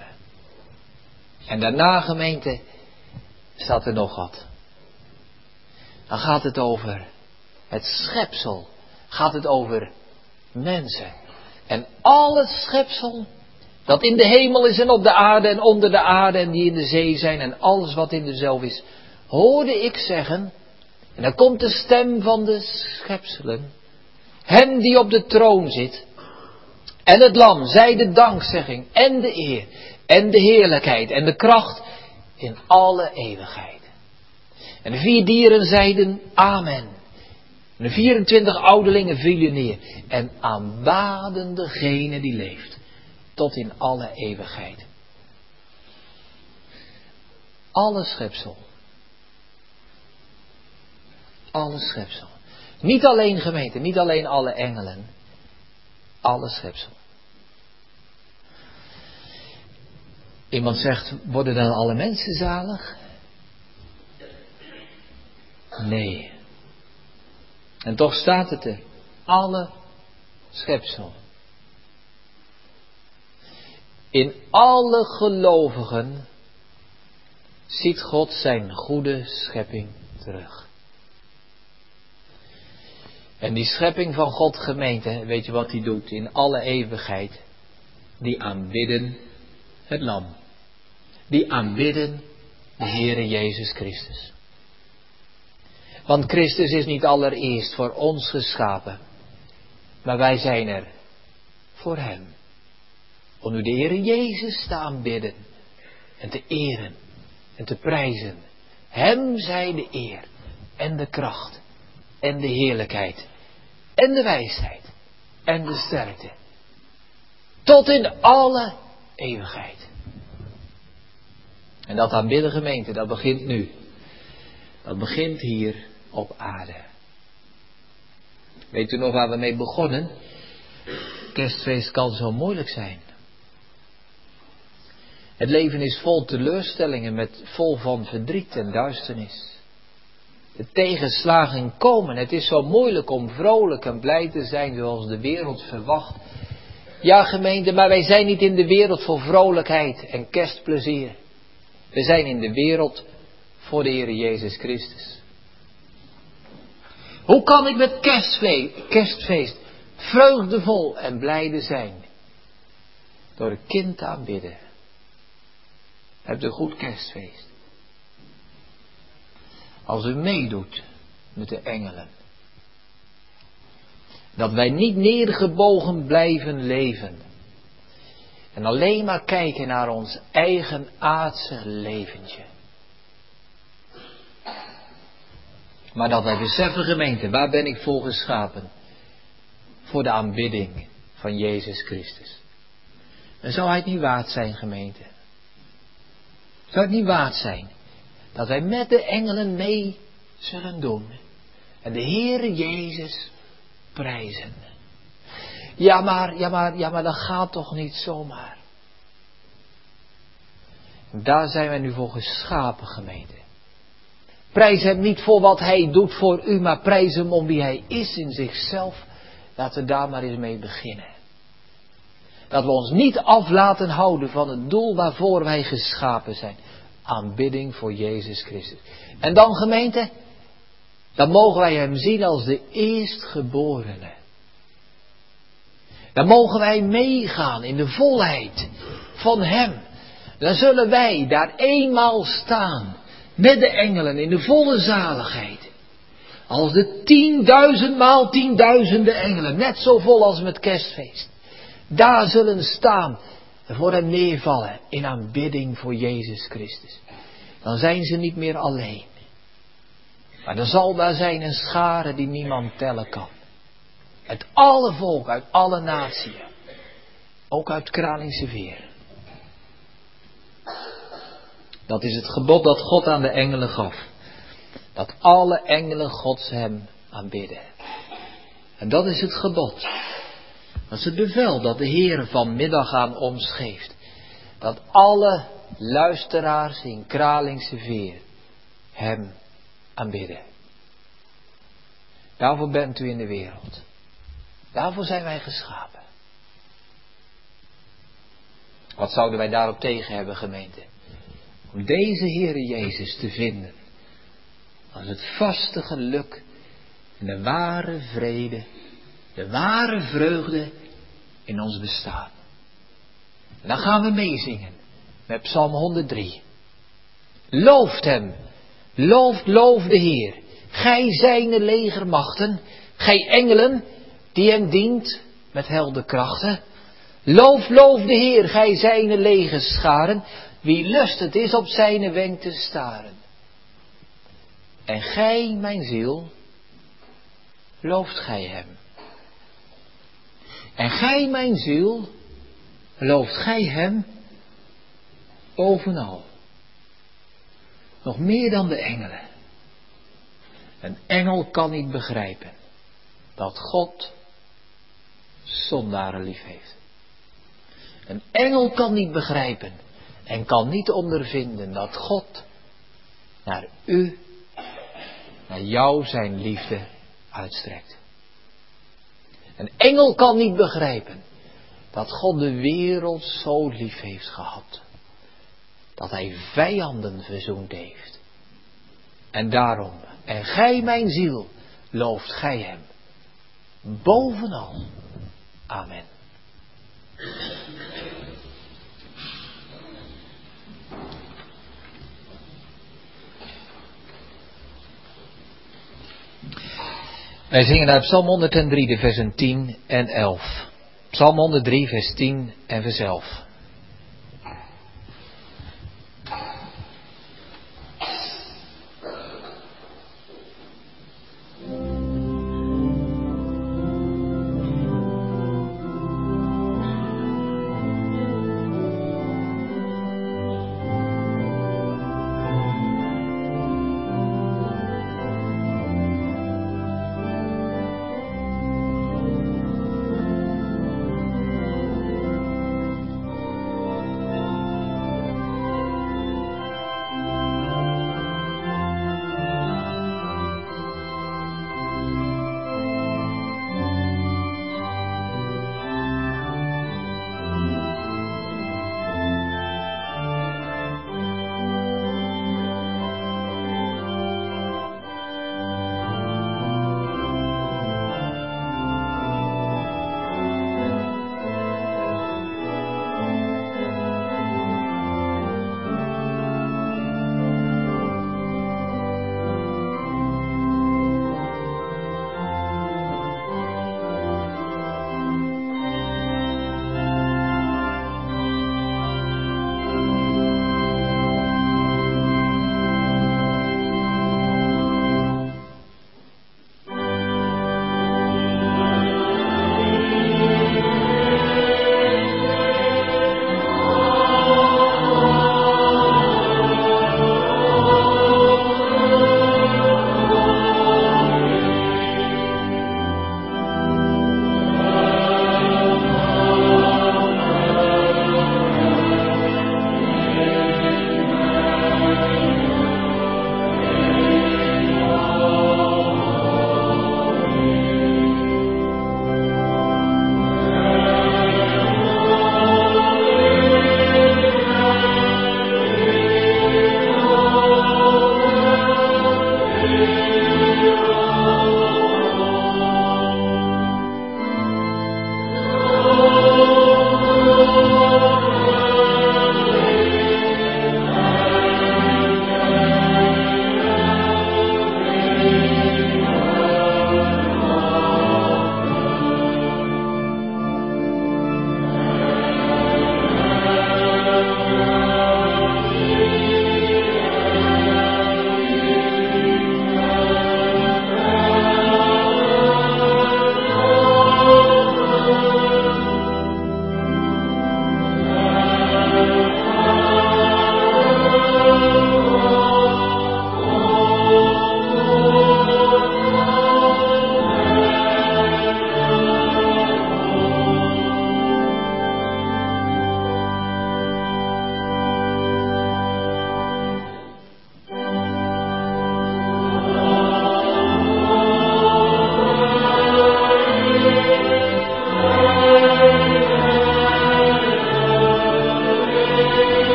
En daarna, gemeente, staat er nog wat. Dan gaat het over het schepsel. Gaat het over mensen. En al het schepsel dat in de hemel is en op de aarde en onder de aarde en die in de zee zijn en alles wat in de zelf is, hoorde ik zeggen, en dan komt de stem van de schepselen, hem die op de troon zit, en het lam, zij de dankzegging en de eer en de heerlijkheid en de kracht in alle eeuwigheid. En de 4 dieren zeiden amen. En de 24 ouderlingen vielen neer en aanbaden degene die leeft tot in alle eeuwigheid. Alle schepsel. Alle schepsel. Niet alleen gemeente, niet alleen alle engelen. Alle schepsel. Iemand zegt, worden dan alle mensen zalig? Nee. En toch staat het er. Alle schepsel. In alle gelovigen ziet God zijn goede schepping terug. En die schepping van God, gemeente, weet je wat die doet? In alle eeuwigheid. Die aanbidden het lam. Die aanbidden de Heere Jezus Christus. Want Christus is niet allereerst voor ons geschapen. Maar wij zijn er voor hem. Om nu de Heere Jezus te aanbidden. En te eren. En te prijzen. Hem zij de eer. En de kracht. En de heerlijkheid. En de wijsheid. En de sterkte. Tot in alle eeuwigheid. En dat aanbidden, gemeente, dat begint nu. Dat begint hier op aarde. Weet u nog waar we mee begonnen? kerstfeest kan zo moeilijk zijn. Het leven is vol teleurstellingen, vol van verdriet en duisternis. De tegenslagen komen. Het is zo moeilijk om vrolijk en blij te zijn zoals de wereld verwacht. Ja, gemeente, maar wij zijn niet in de wereld voor vrolijkheid en kerstplezier. We zijn in de wereld voor de Heer Jezus Christus. Hoe kan ik met kerstfeest vreugdevol en blijde zijn? Door het kind te aanbidden. Hebt een goed kerstfeest. Als u meedoet met de engelen. Dat wij niet neergebogen blijven leven. En alleen maar kijken naar ons eigen aardse leventje. Maar dat wij beseffen, gemeente, waar ben ik voor geschapen? Voor de aanbidding van Jezus Christus. En zou hij het niet waard zijn, gemeente? Zou het niet waard zijn dat wij met de engelen mee zullen doen en de Heere Jezus prijzen? Ja, maar dat gaat toch niet zomaar. Daar zijn wij nu voor geschapen, gemeente. Prijs hem niet voor wat hij doet voor u, maar prijs hem om wie hij is in zichzelf. Laten we daar maar eens mee beginnen. Dat we ons niet af laten houden van het doel waarvoor wij geschapen zijn. Aanbidding voor Jezus Christus. En dan, gemeente, dan mogen wij hem zien als de eerstgeborene. Dan mogen wij meegaan in de volheid van hem. Dan zullen wij daar eenmaal staan met de engelen in de volle zaligheid. Als de 10.000 maal 10.000 engelen, net zo vol als met kerstfeest. Daar zullen staan en voor hem neervallen in aanbidding voor Jezus Christus. Dan zijn ze niet meer alleen. Maar dan zal daar zijn een schare die niemand tellen kan. Uit alle volken, uit alle naties. Ook uit Kralingse Veer. Dat is het gebod dat God aan de engelen gaf. Dat alle engelen Gods hem aanbidden. En dat is het gebod. Dat is het bevel dat de Heer vanmiddag aan ons geeft. Dat alle luisteraars in Kralingse Veer hem aanbidden. Daarvoor bent u in de wereld. Daarvoor zijn wij geschapen. Wat zouden wij daarop tegen hebben, gemeente? Om deze Heere Jezus te vinden. Als het vaste geluk en de ware vrede, de ware vreugde in ons bestaan. En dan gaan we meezingen met Psalm 103. Looft hem, loof de Heer. Gij zijne legermachten, gij engelen die hem dient met heldenkrachten. Loof de Heer, gij zijne legerscharen, wie lust het is op zijne wenk te staren. En gij, mijn ziel, looft gij hem. En gij, mijn ziel, looft gij hem bovenal. Nog meer dan de engelen. Een engel kan niet begrijpen dat God zondaren lief heeft. Een engel kan niet begrijpen en kan niet ondervinden dat God naar u, naar jou zijn liefde uitstrekt. Een engel kan niet begrijpen dat God de wereld zo lief heeft gehad. Dat hij vijanden verzoend heeft. En daarom, en gij mijn ziel, looft gij hem bovenal. Amen. Wij zingen uit Psalm 103, de versen 10 en 11. Psalm 103, vers 10 en vers 11.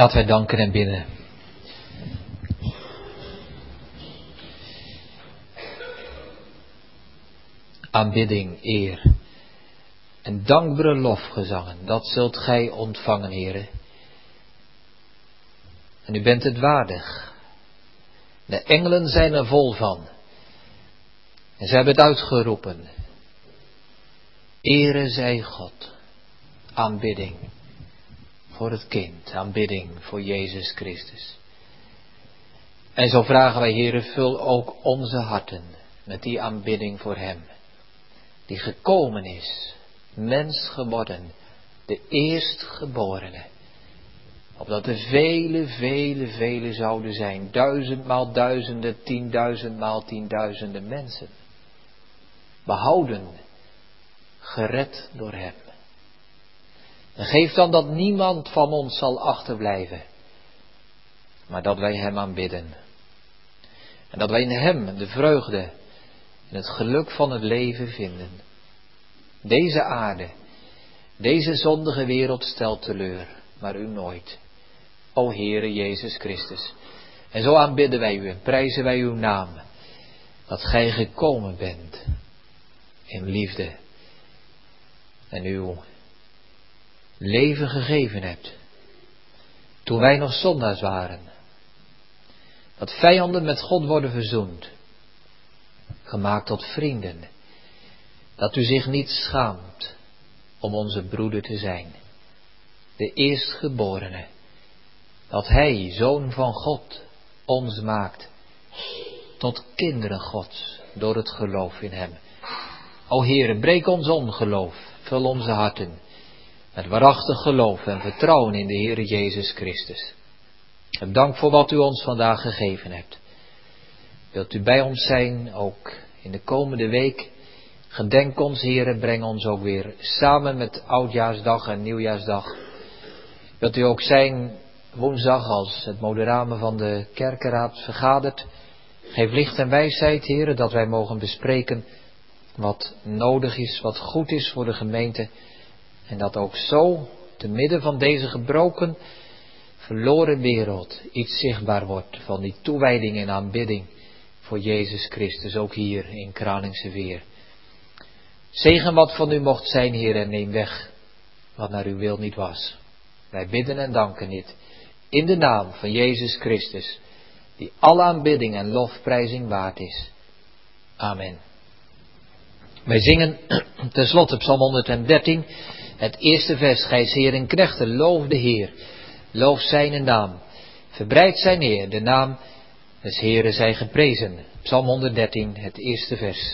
Laten wij danken en bidden. Aanbidding, eer en dankbare lofgezangen, dat zult gij ontvangen, Heere. En u bent het waardig. De engelen zijn er vol van. En ze hebben het uitgeroepen. Ere zij God. Aanbidding voor het kind. Aanbidding voor Jezus Christus. En zo vragen wij, Heere, vul ook onze harten met die aanbidding voor Hem. Die gekomen is, mens geworden, de eerstgeborene. Opdat er vele zouden zijn. 1000 maal duizenden, 10.000 maal 10.000 mensen. Behouden, gered door Hem. En geef dan dat niemand van ons zal achterblijven. Maar dat wij Hem aanbidden. En dat wij in Hem de vreugde en het geluk van het leven vinden. Deze aarde, deze zondige wereld stelt teleur, maar u nooit. O Heere Jezus Christus. En zo aanbidden wij u en prijzen wij uw naam. Dat gij gekomen bent in liefde. En uw leven gegeven hebt. Toen wij nog zondaars waren. Dat vijanden met God worden verzoend. Gemaakt tot vrienden. Dat u zich niet schaamt om onze broeder te zijn. De eerstgeborene. Dat Hij, Zoon van God, ons maakt tot kinderen Gods door het geloof in Hem. O Heere, breek ons ongeloof, vul onze harten met waarachtig geloof en vertrouwen in de Heere Jezus Christus. En dank voor wat u ons vandaag gegeven hebt. Wilt u bij ons zijn, ook in de komende week. Gedenk ons, Heere, breng ons ook weer samen met Oudjaarsdag en Nieuwjaarsdag. Wilt u ook zijn woensdag als het moderamen van de kerkenraad vergadert. Geef licht en wijsheid, Heere, dat wij mogen bespreken wat nodig is, wat goed is voor de gemeente. En dat ook zo, te midden van deze gebroken, verloren wereld, iets zichtbaar wordt van die toewijding en aanbidding voor Jezus Christus, ook hier in Kralingse Veer. Zegen wat van u mocht zijn, Heer, en neem weg wat naar uw wil niet was. Wij bidden en danken dit in de naam van Jezus Christus, die alle aanbidding en lofprijzing waard is. Amen. Wij zingen tenslotte Psalm 113, het eerste vers. Gij heren knechten, loof de Heer, loof zijn naam. Verbreid zijn eer, de naam des Heeren zij geprezen. Psalm 113, het eerste vers.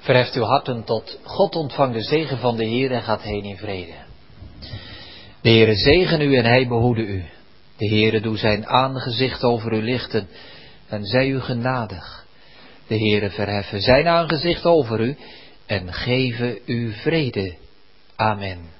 Verheft uw harten tot God, ontvang de zegen van de Heer en gaat heen in vrede. De Heere zegen u en hij behoede u. De Heere doe zijn aangezicht over u lichten en zij u genadig. De Heere verheffen zijn aangezicht over u en geven u vrede. Amen.